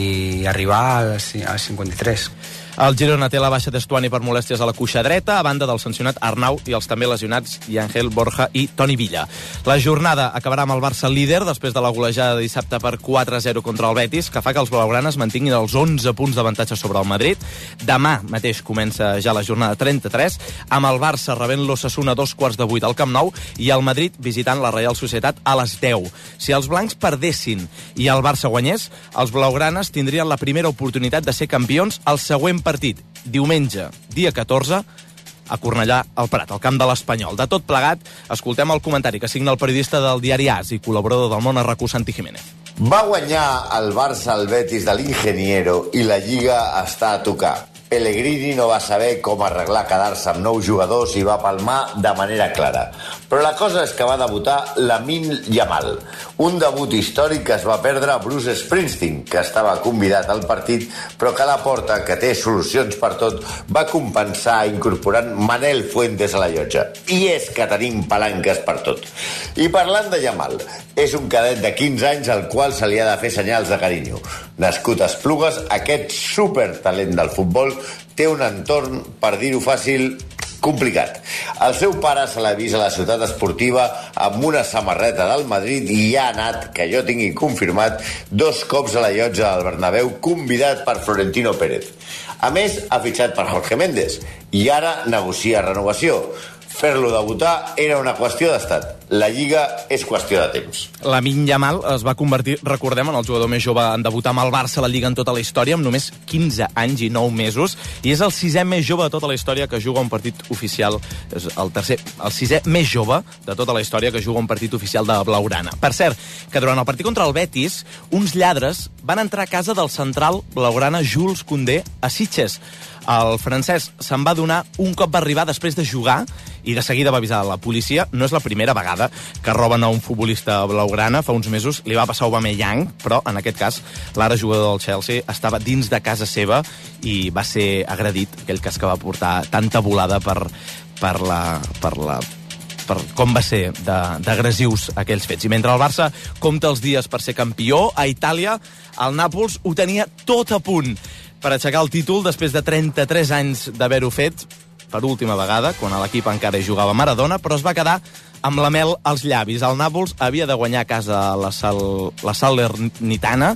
i arribar als, als cinquanta-tres. El Girona té la baixa d'Estuani per molèsties a la cuixa dreta, a banda del sancionat Arnau i els també lesionats Yangel, Borja i Toni Villa. La jornada acabarà amb el Barça líder després de la golejada de dissabte per quatre a zero contra el Betis, que fa que els blaugranes mantinguin els onze punts d'avantatge sobre el Madrid. Demà mateix comença ja la jornada trenta-tres, amb el Barça rebent l'Osasuna a dos quarts de vuit al Camp Nou i el Madrid visitant la Reial Societat a les deu. Si els blancs perdessin i el Barça guanyés, els blaugranes tindrien la primera oportunitat de ser campions al següent partit, diumenge, dia catorze, a Cornellà al Prat, al camp de l'Espanyol. De tot plegat, escoltem el comentari que signa el periodista del diari A S i col·laborador del Món a RAC u, Santi Jiménez. Va guanyar el Barça al Betis de l'Ingeniero i la Lliga està a tocar. Pellegrini no va saber com arreglar quedar-se amb nou jugadors i va palmar de manera clara. Però la cosa és que va debutar Lamine Yamal, un debut històric que es va perdre a Bruce Springsteen, que estava convidat al partit, però que la Porta, que té solucions per tot, va compensar incorporant Manel Fuentes a la llotja. I és que tenim palanques per tot. I parlant de Yamal, és un cadet de quinze anys al qual se li ha de fer senyals de carinyo. Nascut a Esplugues, aquest supertalent del futbol té un entorn, per dir-ho fàcil, complicat. El seu pare se l'ha vist a la ciutat esportiva amb una samarreta del Madrid i ha anat, que jo tingui confirmat, dos cops a la llotja del Bernabéu, convidat per Florentino Pérez. A més, ha fitxat per Jorge Méndez i ara negocia renovació. Fer-lo debutar era una qüestió d'estat. La Lliga és qüestió de temps. Lamine Yamal es va convertir, recordem, en el jugador més jove en debutar amb el Barça a la Lliga en tota la història, amb només quinze anys i nou mesos, i és el sisè més jove de tota la història que juga un partit oficial, és el tercer, el sisè més jove de tota la història que juga un partit oficial de blaugrana. Per cert, que durant el partit contra el Betis, uns lladres van entrar a casa del central blaugrana Jules Koundé a Sitges. El francès se'n va donar un cop va arribar després de jugar i de seguida va avisar la policia. No és la primera vegada que roben a un futbolista blaugrana. Fa uns mesos li va passar a Aubameyang, però en aquest cas l'ara jugador del Chelsea estava dins de casa seva i va ser agredit, aquell cas que va portar tanta volada per, per la... Per la per com va ser d'agressius aquells fets. I mentre el Barça compta els dies per ser campió, a Itàlia el Nàpols ho tenia tot a punt per aixecar el títol després de trenta-tres anys d'haver-ho fet per última vegada, quan l'equip encara hi jugava Maradona, però es va quedar amb la mel als llavis. El Nàpols havia de guanyar a casa la, Sal, la Salernitana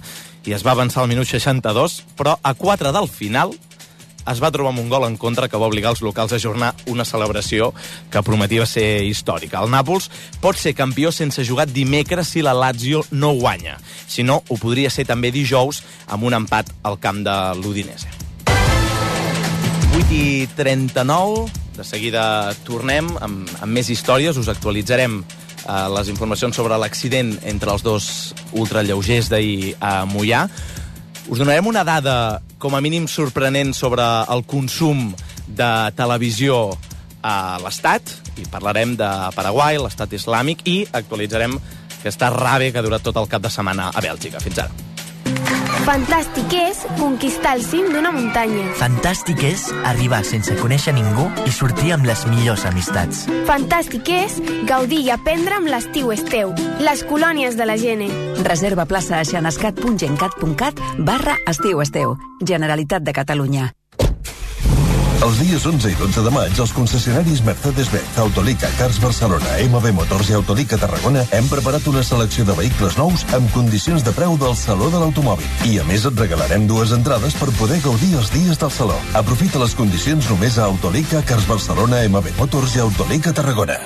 i es va avançar al minut seixanta-dos, però a quatre del final es va trobar amb un gol en contra que va obligar els locals a ajornar una celebració que prometia ser històrica. El Nàpols pot ser campió sense jugar dimecres si la Lazio no guanya. Si no, ho podria ser també dijous amb un empat al camp de l'Udinese. vuit i trenta-nou, de seguida tornem amb, amb més històries. Us actualitzarem eh, les informacions sobre l'accident entre els dos ultralleugers d'ahir a Moià. Us donarem una dada com a mínim sorprenent sobre el consum de televisió a l'Estat, i parlarem de Paraguai, l'Estat Islàmic, i actualitzarem aquesta ràbia que ha durat tot el cap de setmana a Bèlgica. Fins ara. Fantàstic és conquistar el cim d'una muntanya. Fantàstic és arribar sense conèixer ningú i sortir amb les millors amistats. Fantàstic és gaudir i aprendre amb l'estiu esteu. Les colònies de la Gene. Reserva plaça a xenescat punt gencat punt cat barra estiu esteu. Generalitat de Catalunya. Els dies onze i dotze de maig, els concessionaris Mercedes-Benz, Autolica, Cars Barcelona, M B Motors i Autolica Tarragona hem preparat una selecció de vehicles nous amb condicions de preu del Saló de l'Automòbil. I a més et regalarem dues entrades per poder gaudir els dies del Saló. Aprofita les condicions només a Autolica, Cars Barcelona, M B Motors i Autolica Tarragona.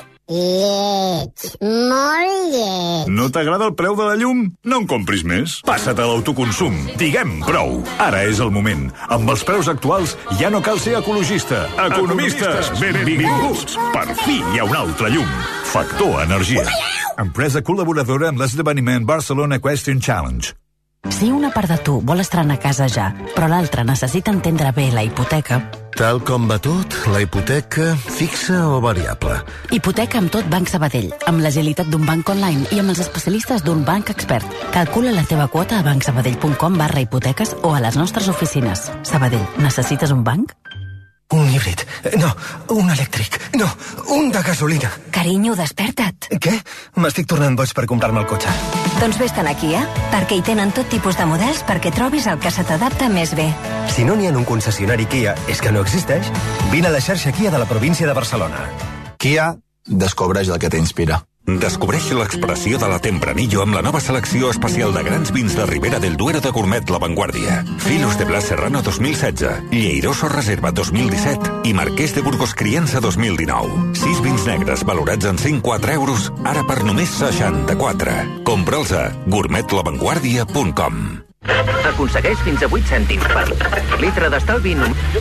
Lleig, molt lleig. No t'agrada el preu de la llum? No en compris més. Passa't a l'autoconsum. Diguem prou. Ara és el moment. Amb els preus actuals ja no cal ser ecologista. Economistes, benvinguts. Per fi hi ha un altre llum. Factor Energia. Empresa col·laboradora amb l'esdeveniment Barcelona Equestrian Challenge. Si una part de tu vol estrenar casa ja, però l'altra necessita entendre bé la hipoteca... Tal com va tot, la hipoteca fixa o variable? Hipoteca amb tot Banc Sabadell, amb l'agilitat d'un banc online i amb els especialistes d'un banc expert. Calcula la teva quota a bancsabadell punt com barra hipoteques o a les nostres oficines. Sabadell, necessites un banc? Un híbrid. No, un elèctric. No, un de gasolina. Carinyo, desperta't. Què? M'estic tornant boig per comprar-me el cotxe. Doncs vés-te'n a Kia, perquè hi tenen tot tipus de models perquè trobis el que se t'adapta més bé. Si no n'hi ha un concessionari Kia, és que no existeix. Vine a la xarxa Kia de la província de Barcelona. Kia, descobreix el que t'inspira. Descobreix l'expressió de la Tempranillo amb la nova selecció especial de grans vins de Ribera del Duero de Gourmet La Vanguardia. Filos de Blas Serrano dos mil setze, Lleiroso Reserva dos mil disset i Marquès de Burgos Criança dos mil dinou. Sis vins negres valorats en cent quatre euros, ara per només seixanta-quatre. Compra'ls a gourmet la vanguardia punt com. Aconsegueix fins a vuit cèntims per litre d'estalvi.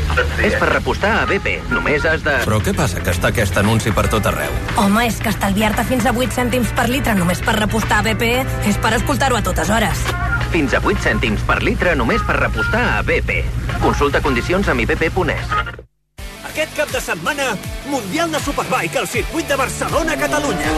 És per repostar a B P. Només has de... Però què passa, que està aquest anunci per tot arreu? Home, és que estalviar-te fins a vuit cèntims per litre només per repostar a B P és per escoltar-ho a totes hores. Fins a vuit cèntims per litre només per repostar a B P. Consulta condicions amb i b p punt e s. Aquest cap de setmana, Mundial de Superbike al circuit de Barcelona-Catalunya.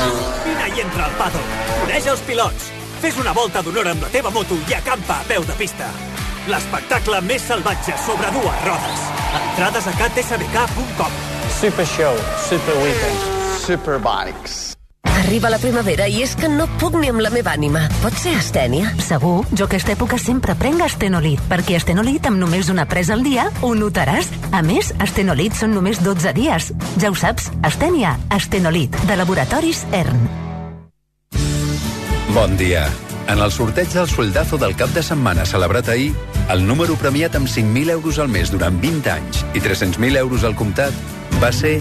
Vine i entra al paddock. Coneix els pilots. Fes una volta d'honor amb la teva moto i acampa a peu de pista. L'espectacle més salvatge sobre dues rodes. Entrades a cat s b k punt com. Super Show, Super Weekend, Superbikes. Arriba la primavera i és que no puc ni amb la meva ànima. Pot ser astènia? Segur, jo aquesta època sempre prenc Astenolit, perquè Astenolit amb només una presa al dia ho notaràs. A més, Astenolit són només dotze dies. Ja ho saps, Astènia, Astenolit, de Laboratoris Ern. Bon dia. En el sorteig del Sueldazo del cap de setmana celebrat ahir, el número premiat amb cinc mil euros al mes durant vint anys i tres-cents mil euros al comptat va ser...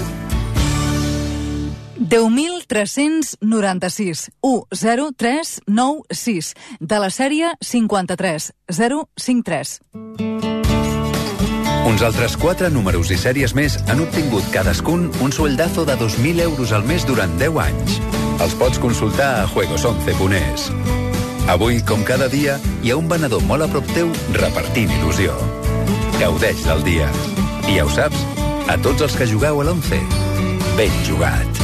deu mil tres-cents noranta-sis, u zero tres nou sis, de la sèrie cinquanta-tres zero cinc tres. Uns altres quatre números i sèries més han obtingut cadascun un sueldazo de dos mil euros al mes durant deu anys. Els pots consultar a juegos once punt e s. Avui, com cada dia, hi ha un venedor molt a prop teu repartint il·lusió. Gaudeix del dia. I ja ho saps, a tots els que jugueu a l'once, ben jugat.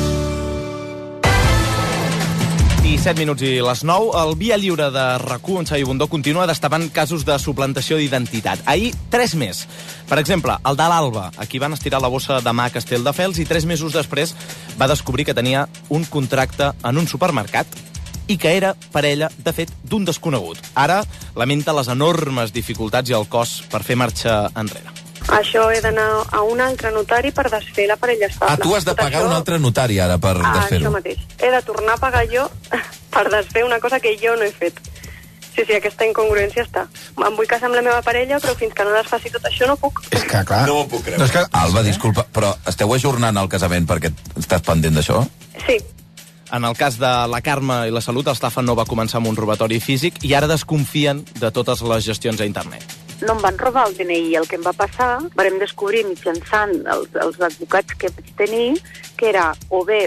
disset minuts i les nou. El Via Lliure de RAC u, en Xavi Bundó, continua destapant casos de suplantació d'identitat. Ahir, tres més. Per exemple, el de l'Alba, a qui van estirar la bossa de mà a Castelldefels i tres mesos després va descobrir que tenia un contracte en un supermercat i que era parella, de fet, d'un desconegut. Ara lamenta les enormes dificultats i el cost per fer marxa enrere. Això he d'anar a un altre notari per desfer la parella estable. Ah, tu has de pagar això... un altre notari ara per ah, desfer-ho. Això mateix. He de tornar a pagar jo per desfer una cosa que jo no he fet. Sí, Sí, sí, aquesta incongruència està. Em vull casar amb la meva parella, però fins que no desfaci tot això no puc. És que, clar... No m'ho puc creure. No, és que... Alba, disculpa, però esteu ajornant el casament perquè estàs pendent d'això? Sí. En el cas de la Carme i la Salut, el Stafa no va començar amb un robatori físic i ara desconfien de totes les gestions a internet. No em van robar el D N I. El que em va passar, vam descobrir mitjançant els, els advocats que vaig tenir, que era o bé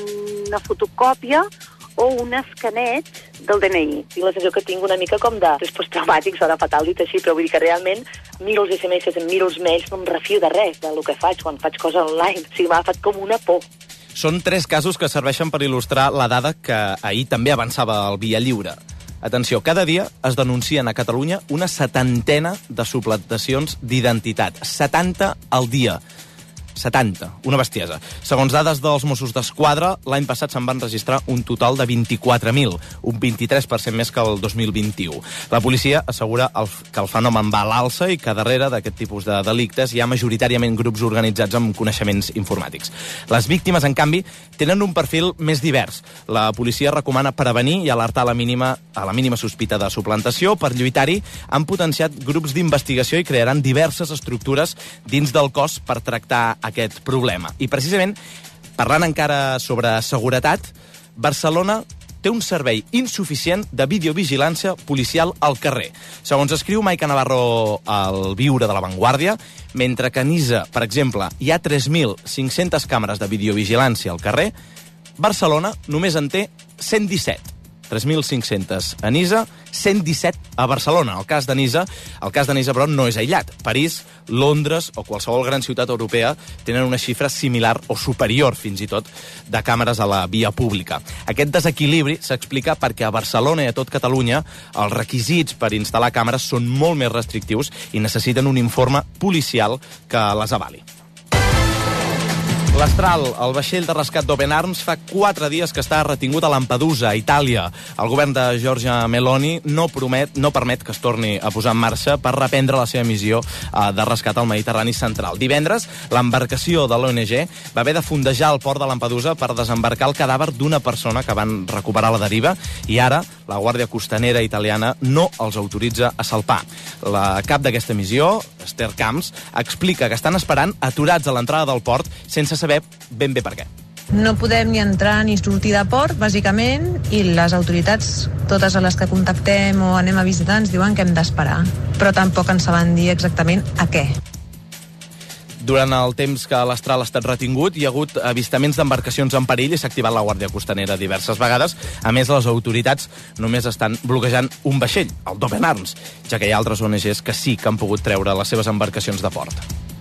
una fotocòpia o un escaneig del D N I. Tinc la sensació que tinc una mica com de post-traumàtic, sona fatal dit així, però vull dir que realment miro els S M S, miro els mails, no em refio de res del que faig quan faig coses online. O sigui, m'ha agafat com una por. Són tres casos que serveixen per il·lustrar la dada que ahir també avançava al Via Lliure. Atenció, cada dia es denuncien a Catalunya una setantena de suplantacions d'identitat. setanta al dia. setanta, una bestiesa. Segons dades dels Mossos d'Esquadra, l'any passat se'n van registrar un total de vint-i-quatre mil, un vint-i-tres per cent més que el dos mil vint-i-u. La policia assegura el, que el fenomen va a l'alça i que darrere d'aquest tipus de delictes hi ha majoritàriament grups organitzats amb coneixements informàtics. Les víctimes, en canvi, tenen un perfil més divers. La policia recomana prevenir i alertar a la mínima, a la mínima sospita de suplantació. Per lluitar-hi, han potenciat grups d'investigació i crearan diverses estructures dins del cos per tractar aquest problema. I precisament, parlant encara sobre seguretat, Barcelona té un servei insuficient de videovigilància policial al carrer. Segons escriu Maica Navarro al Viure de la Vanguardia, mentre que a Niza, per exemple, hi ha tres mil cinc-centes càmeres de videovigilància al carrer, Barcelona només en té cent disset. tres mil cinc-centes a Niza, cent disset a Barcelona. El cas de Niza, el cas de Niza, però, no és aïllat. París, Londres o qualsevol gran ciutat europea tenen una xifra similar o superior, fins i tot, de càmeres a la via pública. Aquest desequilibri s'explica perquè a Barcelona i a tot Catalunya els requisits per instal·lar càmeres són molt més restrictius i necessiten un informe policial que les avali. L'Astral, el vaixell de rescat d'Open Arms, fa quatre dies que està retingut a Lampedusa, a Itàlia. El govern de Giorgia Meloni no, promet, no permet que es torni a posar en marxa per reprendre la seva missió de rescat al Mediterrani central. Divendres, l'embarcació de l'O N G va haver de fondejar el port de Lampedusa per desembarcar el cadàver d'una persona que van recuperar a la deriva i ara la Guàrdia Costanera italiana no els autoritza a salpar. La cap d'aquesta missió, Esther Camps, explica que estan esperant aturats a l'entrada del port sense saber ben bé per què. No podem ni entrar ni sortir de port, bàsicament, i les autoritats, totes a les que contactem o anem a visitar, ens diuen que hem d'esperar. Però tampoc ens saben dir exactament a què. Durant el temps que l'Astral ha estat retingut, hi ha hagut avistaments d'embarcacions en perill i s'ha activat la Guàrdia Costanera diverses vegades. A més, les autoritats només estan bloquejant un vaixell, el d'Open Arms, ja que hi ha altres O N Ges que sí que han pogut treure les seves embarcacions de port.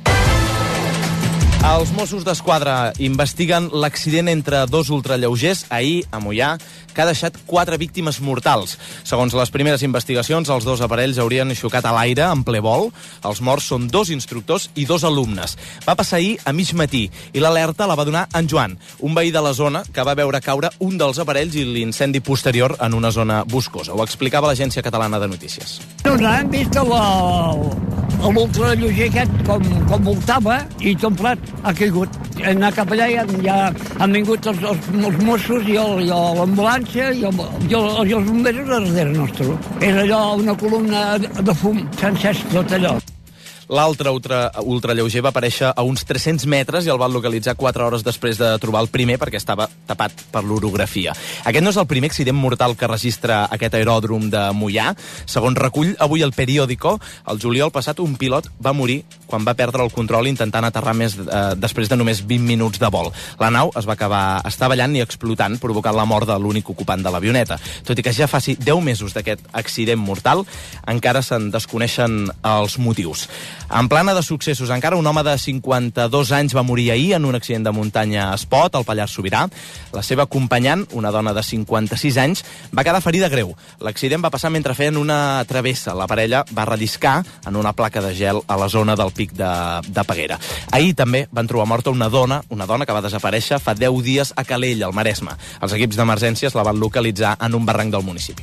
Els Mossos d'Esquadra investiguen l'accident entre dos ultralleugers ahir a Moià, que ha deixat quatre víctimes mortals. Segons les primeres investigacions, els dos aparells haurien xocat a l'aire en ple vol. Els morts són dos instructors i dos alumnes. Va passar ahir a mig matí i l'alerta la va donar en Joan, un veí de la zona que va veure caure un dels aparells i l'incendi posterior en una zona boscosa. Ho explicava l'Agència Catalana de Notícies. Doncs hem vist l'ultralleuger aquest com, com voltava i tot plat ha caigut. Hem anat cap allà i ja, ja han vingut els, els, els Mossos i l'ambulància i, el, i, el, i els bombers darrere nostre. És allò, una columna de fum, sense tot allò. L'altre ultra, ultralleuger va aparèixer a uns tres-cents metres i el van localitzar quatre hores després de trobar el primer perquè estava tapat per l'orografia. Aquest no és el primer accident mortal que registra aquest aeròdrom de Moià. Segons recull avui el Periódico, el juliol passat un pilot va morir quan va perdre el control intentant aterrar més, eh, després de només vint minuts de vol. La nau es va acabar estavellant i explotant, provocant la mort de l'únic ocupant de l'avioneta. Tot i que ja faci deu mesos d'aquest accident mortal, encara se'n desconeixen els motius. En plana de successos, encara un home de cinquanta-dos anys va morir ahir en un accident de muntanya a Espot, al Pallars Sobirà. La seva acompanyant, una dona de cinquanta-sis anys, va quedar ferida greu. L'accident va passar mentre feien una travessa. La parella va relliscar en una placa de gel a la zona del pic de, de Peguera. Ahir també van trobar morta una dona, una dona que va desaparèixer fa deu dies a Calella, al Maresme. Els equips d'emergències la van localitzar en un barranc del municipi.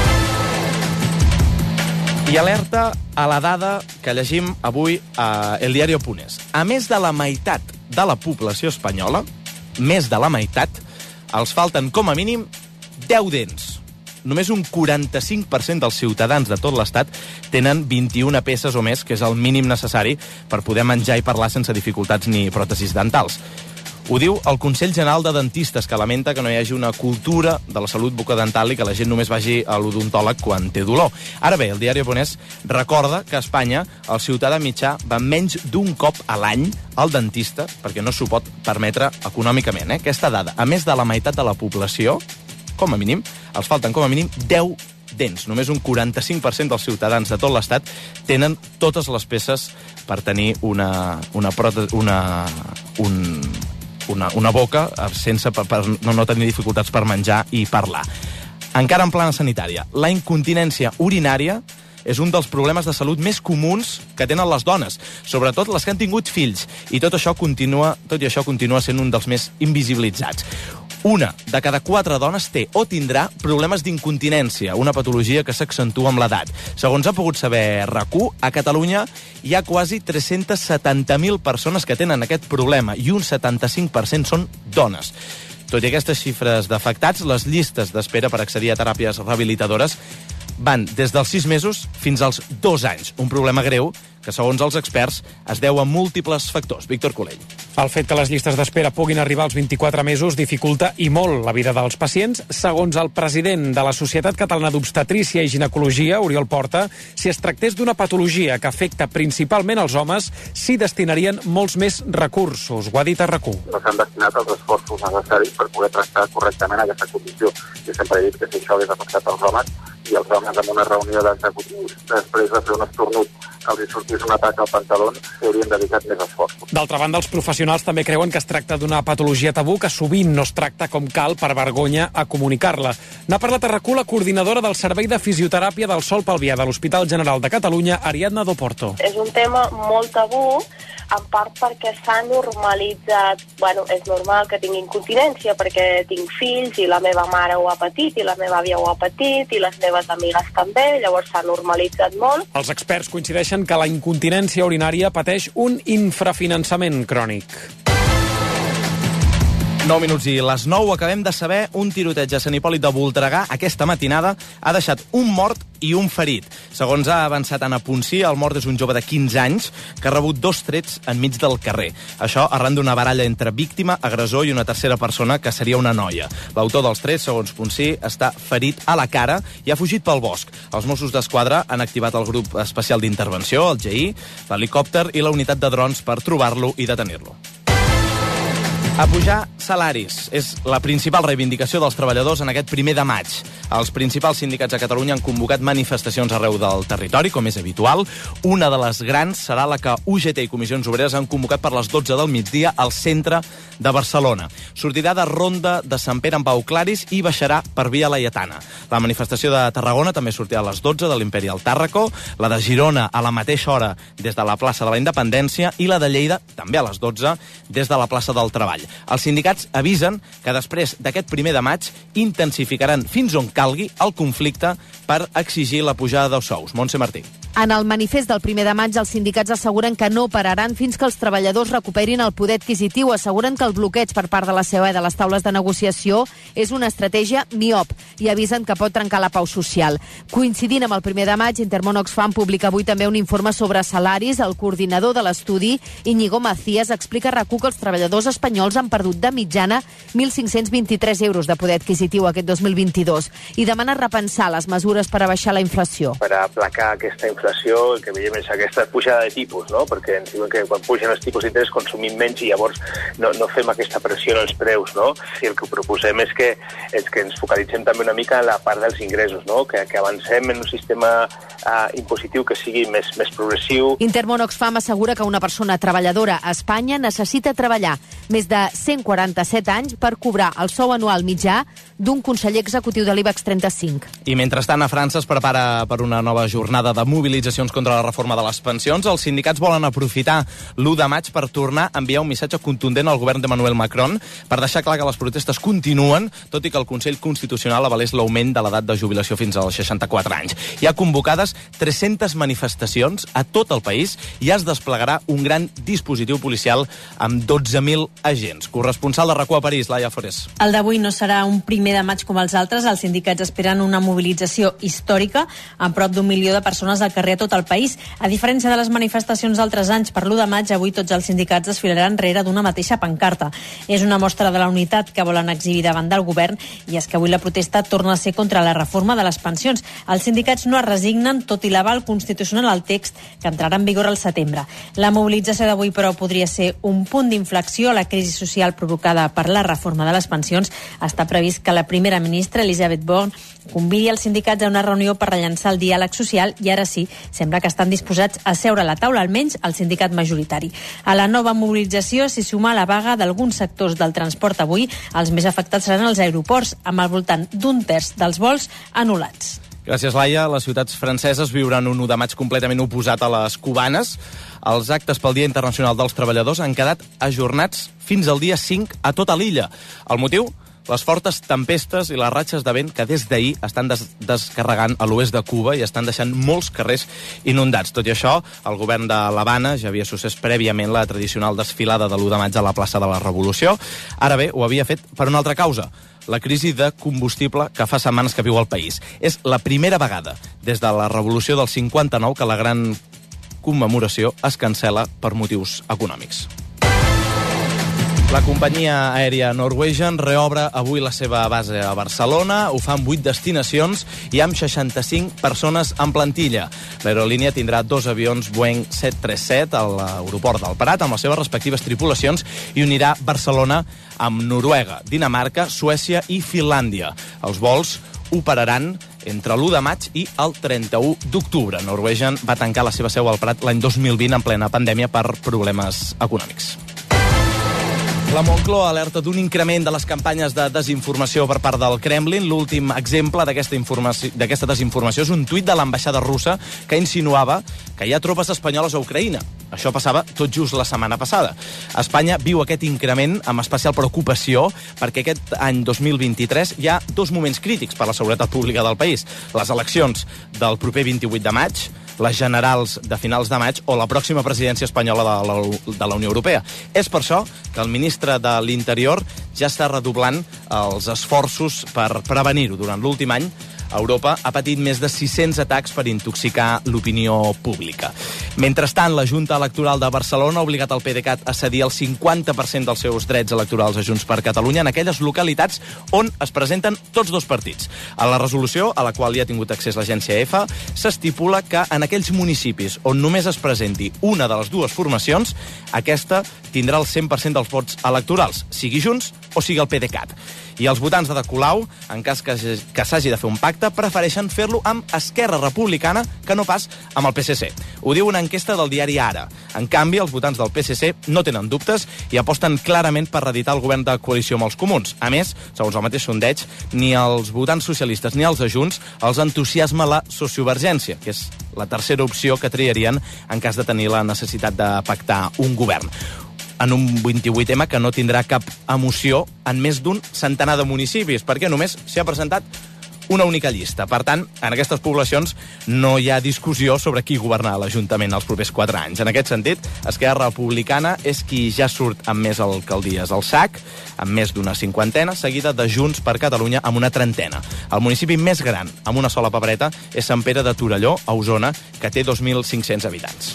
I alerta a la dada que llegim avui a El Diario.es. A més de la meitat de la població espanyola, més de la meitat, els falten com a mínim deu dents. només un quaranta-cinc per cent dels ciutadans de tot l'estat tenen vint-i-una peces o més, que és el mínim necessari per poder menjar i parlar sense dificultats ni pròtesis dentals. Ho diu el Consell General de Dentistes, que lamenta que no hi hagi una cultura de la salut bucodental i que la gent només vagi a l'odontòleg quan té dolor. Ara bé, el diari japonès recorda que a Espanya el ciutadà mitjà va menys d'un cop a l'any al dentista perquè no s'ho pot permetre econòmicament. Eh? Aquesta dada, a més de la meitat de la població, com a mínim, els falten com a mínim deu dents. Només un quaranta-cinc per cent dels ciutadans de tot l'estat tenen totes les peces per tenir una, una, una, un, una, una boca sense per, per no, no tenir dificultats per menjar i parlar. Encara en plana sanitària, la incontinència urinària és un dels problemes de salut més comuns que tenen les dones, sobretot les que han tingut fills, i tot això continua, tot i això continua sent un dels més invisibilitzats. Una de cada quatre dones té o tindrà problemes d'incontinència, una patologia que s'accentua amb l'edat. Segons ha pogut saber RAC1, a Catalunya hi ha quasi tres-cents setanta mil persones que tenen aquest problema i un setanta-cinc per cent són dones. Tot i aquestes xifres d'afectats, les llistes d'espera per accedir a teràpies rehabilitadores van des dels sis mesos fins als dos anys. Un problema greu que, segons els experts, es deu a múltiples factors. Víctor Colell. El fet que les llistes d'espera puguin arribar als vint-i-quatre mesos dificulta i molt la vida dels pacients. Segons el president de la Societat Catalana d'Obstetrícia i Ginecologia, Oriol Porta, si es tractés d'una patologia que afecta principalment els homes, s'hi destinarien molts més recursos. Ho ha dit a RAC1. No s'han destinat els esforços necessaris per poder tractar correctament aquesta condició. Jo sempre he dit que si això hagués afectat els homes, i els homes en una reunió d'executius, després de fer un estornut, els hi sortís un atac al pantaló, s'hi haurien dedicat més esforços. D'altra banda, els professionals també creuen que es tracta d'una patologia tabú que sovint no es tracta com cal per vergonya a comunicar-la. N'ha parlat a RAC1 la coordinadora del Servei de Fisioteràpia del Sol Pelvià de l'Hospital General de Catalunya, Ariadna Doporto. És un tema molt tabú, en part perquè s'ha normalitzat, bueno, és normal que tingui incontinència perquè tinc fills i la meva mare ho ha patit i la meva àvia ho ha patit i les meves amigues també, llavors s'ha normalitzat molt. Els experts coincideixen que la incontinència urinària pateix un infrafinançament crònic. nou minuts i les nou. Acabem de saber un tiroteig a Sant Hipòlit de Voltregà aquesta matinada ha deixat un mort i un ferit. Segons ha avançat Anna Ponsí, el mort és un jove de quinze anys que ha rebut dos trets enmig del carrer. Això arran d'una baralla entre víctima, agressor i una tercera persona que seria una noia. L'autor dels trets, segons Ponsí, està ferit a la cara i ha fugit pel bosc. Els Mossos d'Esquadra han activat el grup especial d'intervenció, el G I, l'helicòpter i la unitat de drons per trobar-lo i detenir-lo. Apujar salaris és la principal reivindicació dels treballadors en aquest primer de maig. Els principals sindicats a Catalunya han convocat manifestacions arreu del territori, com és habitual. Una de les grans serà la que U G T i Comissions Obreres han convocat per les dotze del migdia al centre de Barcelona. Sortirà de Ronda de Sant Pere en Pau Claris i baixarà per Via Laietana. La manifestació de Tarragona també sortirà a les dotze de l'Imperi al Tàrraco, la de Girona a la mateixa hora des de la plaça de la Independència i la de Lleida també a les dotze des de la plaça del Treball. Els sindicats avisen que després d'aquest primer de maig intensificaran fins on calgui el conflicte per exigir la pujada dels sous. Montse Martí. En el manifest del primer de maig, els sindicats asseguren que no pararan fins que els treballadors recuperin el poder adquisitiu. Asseguren que el bloqueig per part de la C O E de les taules de negociació és una estratègia miop i avisen que pot trencar la pau social. Coincidint amb el primer de maig, Intermón Oxfam publica avui també un informe sobre salaris. El coordinador de l'estudi, Íñigo Macías, explica a RAC1 que els treballadors espanyols han perdut de mitjana mil cinc-cents vint-i-tres euros de poder adquisitiu aquest dos mil vint-i-dos i demana repensar les mesures per abaixar la inflació. Per aplacar aquesta inflació, el que veiem és aquesta pujada de tipus, no? Perquè ens diuen que quan pugen els tipus d'interès consumim menys i llavors no, no fem aquesta pressió en els preus, no? I el que proposem és que, és que ens focalitzem també una mica en la part dels ingressos, no? Que, que avancem en un sistema uh, impositiu que sigui més, més progressiu. Intermón Oxfam assegura que una persona treballadora a Espanya necessita treballar més de cent quaranta-set anys per cobrar el sou anual mitjà d'un conseller executiu de l'IBEX trenta-cinc. I mentrestant a França es prepara per una nova jornada de mobilitzacions contra la reforma de les pensions. Els sindicats volen aprofitar l'u de maig per tornar a enviar un missatge contundent al govern d'Emmanuel Macron per deixar clar que les protestes continuen, tot i que el Consell Constitucional avalés l'augment de l'edat de jubilació fins als seixanta-quatre anys. Hi ha convocades tres-centes manifestacions a tot el país i es desplegarà un gran dispositiu policial amb dotze mil agents. Corresponsal de RAC u a París, Laia Forés. El d'avui no serà un primer de maig com els altres. Els sindicats esperen una mobilització històrica amb prop d'un milió de persones al carrer a tot el país. A diferència de les manifestacions d'altres anys per l'u de maig, avui tots els sindicats desfilaran rere d'una mateixa pancarta. És una mostra de la unitat que volen exhibir davant del govern, i és que avui la protesta torna a ser contra la reforma de les pensions. Els sindicats no es resignen, tot i l'aval constitucional al text que entrarà en vigor al setembre. La mobilització d'avui, però, podria ser un punt d'inflexió a la crisi social provocada per la reforma de les pensions. Està previst que la primera ministra, Elisabeth Borne, convidi els sindicats a una reunió per rellançar el diàleg social, i ara sí, sembla que estan disposats a seure a la taula, almenys el sindicat majoritari. A la nova mobilització s'hi suma la vaga d'alguns sectors del transport avui. Els més afectats seran els aeroports, amb al voltant d'un terç dels vols anul·lats. Gràcies, Laia. Les ciutats franceses viuran un u de maig completament oposat a les cubanes. Els actes pel Dia Internacional dels Treballadors han quedat ajornats fins al dia cinc a tota l'illa. El motiu? Les fortes tempestes i les ratxes de vent que des d'ahir estan des descarregant a l'oest de Cuba i estan deixant molts carrers inundats. Tot i això, el govern de l'Havana ja havia suspès prèviament la tradicional desfilada de l'u de maig a la plaça de la Revolució. Ara bé, ho havia fet per una altra causa: la crisi de combustible que fa setmanes que viu al país. És la primera vegada des de la Revolució del cinquanta-nou que la gran commemoració es cancel·la per motius econòmics. La companyia aèria Norwegian reobre avui la seva base a Barcelona. Ho fa amb vuit destinacions i amb seixanta-cinc persones en plantilla. L'aerolínia tindrà dos avions Boeing set tres set a l'aeroport del Prat amb les seves respectives tripulacions i unirà Barcelona amb Noruega, Dinamarca, Suècia i Finlàndia. Els vols operaran entre l'u de maig i el trenta-u d'octubre. Norwegian va tancar la seva seu al Prat l'any dos mil vint en plena pandèmia per problemes econòmics. La Moncloa alerta d'un increment de les campanyes de desinformació per part del Kremlin. L'últim exemple d'aquesta informació, d'aquesta desinformació és un tuit de l'ambaixada russa que insinuava que hi ha tropes espanyoles a Ucraïna. Això passava tot just la setmana passada. Espanya viu aquest increment amb especial preocupació perquè aquest any dos mil vint-i-tres hi ha dos moments crítics per a la seguretat pública del país. Les eleccions del proper vint-i-vuit de maig, les generals de finals de maig o la pròxima presidència espanyola de la, de la Unió Europea. És per això que el ministre de l'Interior ja està redoblant els esforços per prevenir-ho. Durant l'últim any, Europa ha patit més de sis-cents atacs per intoxicar l'opinió pública. Mentrestant, la Junta Electoral de Barcelona ha obligat el PDeCAT a cedir el cinquanta per cent dels seus drets electorals a Junts per Catalunya en aquelles localitats on es presenten tots dos partits. A la resolució, a la qual hi ha tingut accés l'agència EFA, s'estipula que en aquells municipis on només es presenti una de les dues formacions, aquesta tindrà el cent per cent dels vots electorals, sigui Junts o sigui el PDeCAT. I els votants de Colau, en cas que, que s'hagi de fer un pacte, prefereixen fer-lo amb Esquerra Republicana que no pas amb el P S C. Ho diu una enquesta del diari Ara. En canvi, els votants del P S C no tenen dubtes i aposten clarament per reeditar el govern de coalició amb els comuns. A més, segons el mateix sondeig, ni els votants socialistes ni els de Junts els entusiasma la sociovergència, que és la tercera opció que triarien en cas de tenir la necessitat de pactar un govern. En un vint-i-vuit ema que no tindrà cap emoció en més d'un centenar de municipis, perquè només s'hi ha presentat una única llista. Per tant, en aquestes poblacions no hi ha discussió sobre qui governarà l'Ajuntament els propers quatre anys. En aquest sentit, Esquerra Republicana és qui ja surt amb més alcaldies al sac, amb més d'una cinquantena, seguida de Junts per Catalunya amb una trentena. El municipi més gran, amb una sola papereta, és Sant Pere de Torelló, a Osona, que té dos mil cinc-cents habitants.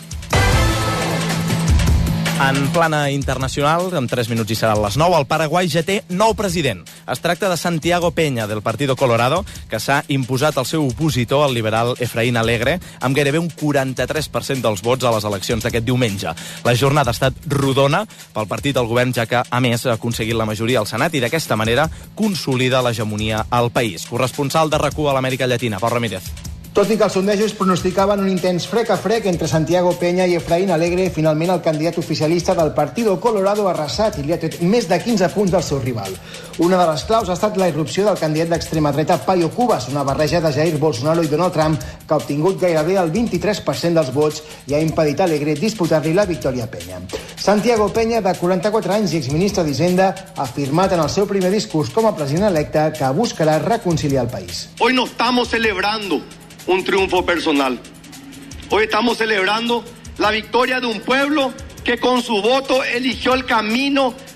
En plana internacional, en tres minuts i seran les nou, el Paraguai ja té nou president. Es tracta de Santiago Peña, del Partido Colorado, que s'ha imposat al seu opositor, el liberal Efraín Alegre, amb gairebé un quaranta-tres per cent dels vots a les eleccions d'aquest diumenge. La jornada ha estat rodona pel partit del govern, ja que, a més, ha aconseguit la majoria al Senat i d'aquesta manera consolida l'hegemonia al país. Corresponsal de RAC u a l'Amèrica Llatina, Pau Ramírez. Tot i que els sondejos pronosticaven un intens frec a frec entre Santiago Peña i Efraín Alegre, finalment el candidat oficialista del Partido Colorado ha arrasat i li ha tret més de quinze punts del seu rival. Una de les claus ha estat la irrupció del candidat d'extrema dreta Payo Cubas, una barreja de Jair Bolsonaro i Donald Trump, que ha obtingut gairebé el vint-i-tres per cent dels vots i ha impedit a Alegre disputar-li la victòria a Peña. Santiago Peña, de quaranta-quatre anys i exministre d'Hisenda, ha afirmat en el seu primer discurs com a president electe que buscarà reconciliar el país. Hoy no estamos celebrando un triunfo personal. Hoy estamos celebrando la victoria de un pueblo que con su voto eligió el camino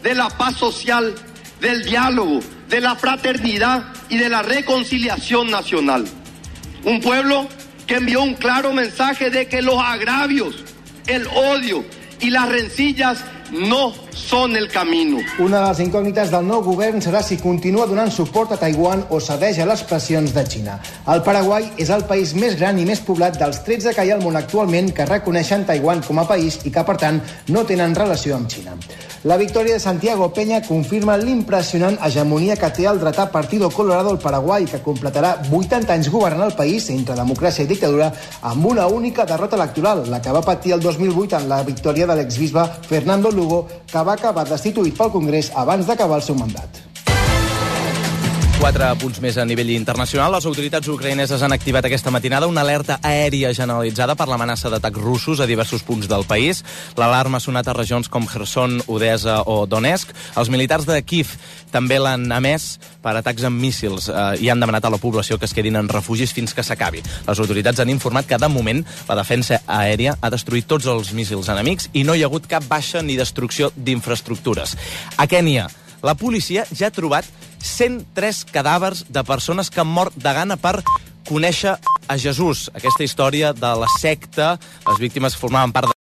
de la paz social, del diálogo, de la fraternidad y de la reconciliación nacional. Un pueblo que envió un claro mensaje de que los agravios, el odio y las rencillas no són el camino. Una de les incògnites del nou govern serà si continua donant suport a Taiwan o cedeix a les pressions de Xina. El Paraguai és el país més gran i més poblat dels tretze que hi ha al món actualment que reconeixen Taiwan com a país i que, per tant, no tenen relació amb Xina. La victòria de Santiago Peña confirma l'impressionant hegemonia que té el dretà Partido Colorado al Paraguai, que completarà vuitanta anys governant el país entre democràcia i dictadura amb una única derrota electoral, la que va patir el dos mil vuit en la victòria de l'exbisbe Fernando Lugo, que va acabar destituït pel Congrés abans d'acabar el seu mandat. Quatre punts més a nivell internacional. Les autoritats ucraïneses han activat aquesta matinada una alerta aèria generalitzada per l'amenaça d'atacs russos a diversos punts del país. L'alarma ha sonat a regions com Kherson, Odessa o Donetsk. Els militars de Kiev també l'han emès per atacs amb míssils eh, i han demanat a la població que es quedin en refugis fins que s'acabi. Les autoritats han informat que, de moment, la defensa aèria ha destruït tots els míssils enemics i no hi ha hagut cap baixa ni destrucció d'infraestructures. A Kènia, la policia ja ha trobat cent tres cadàvers de persones que han mort de gana per conèixer a Jesús. Aquesta història de la secta, les víctimes formaven part de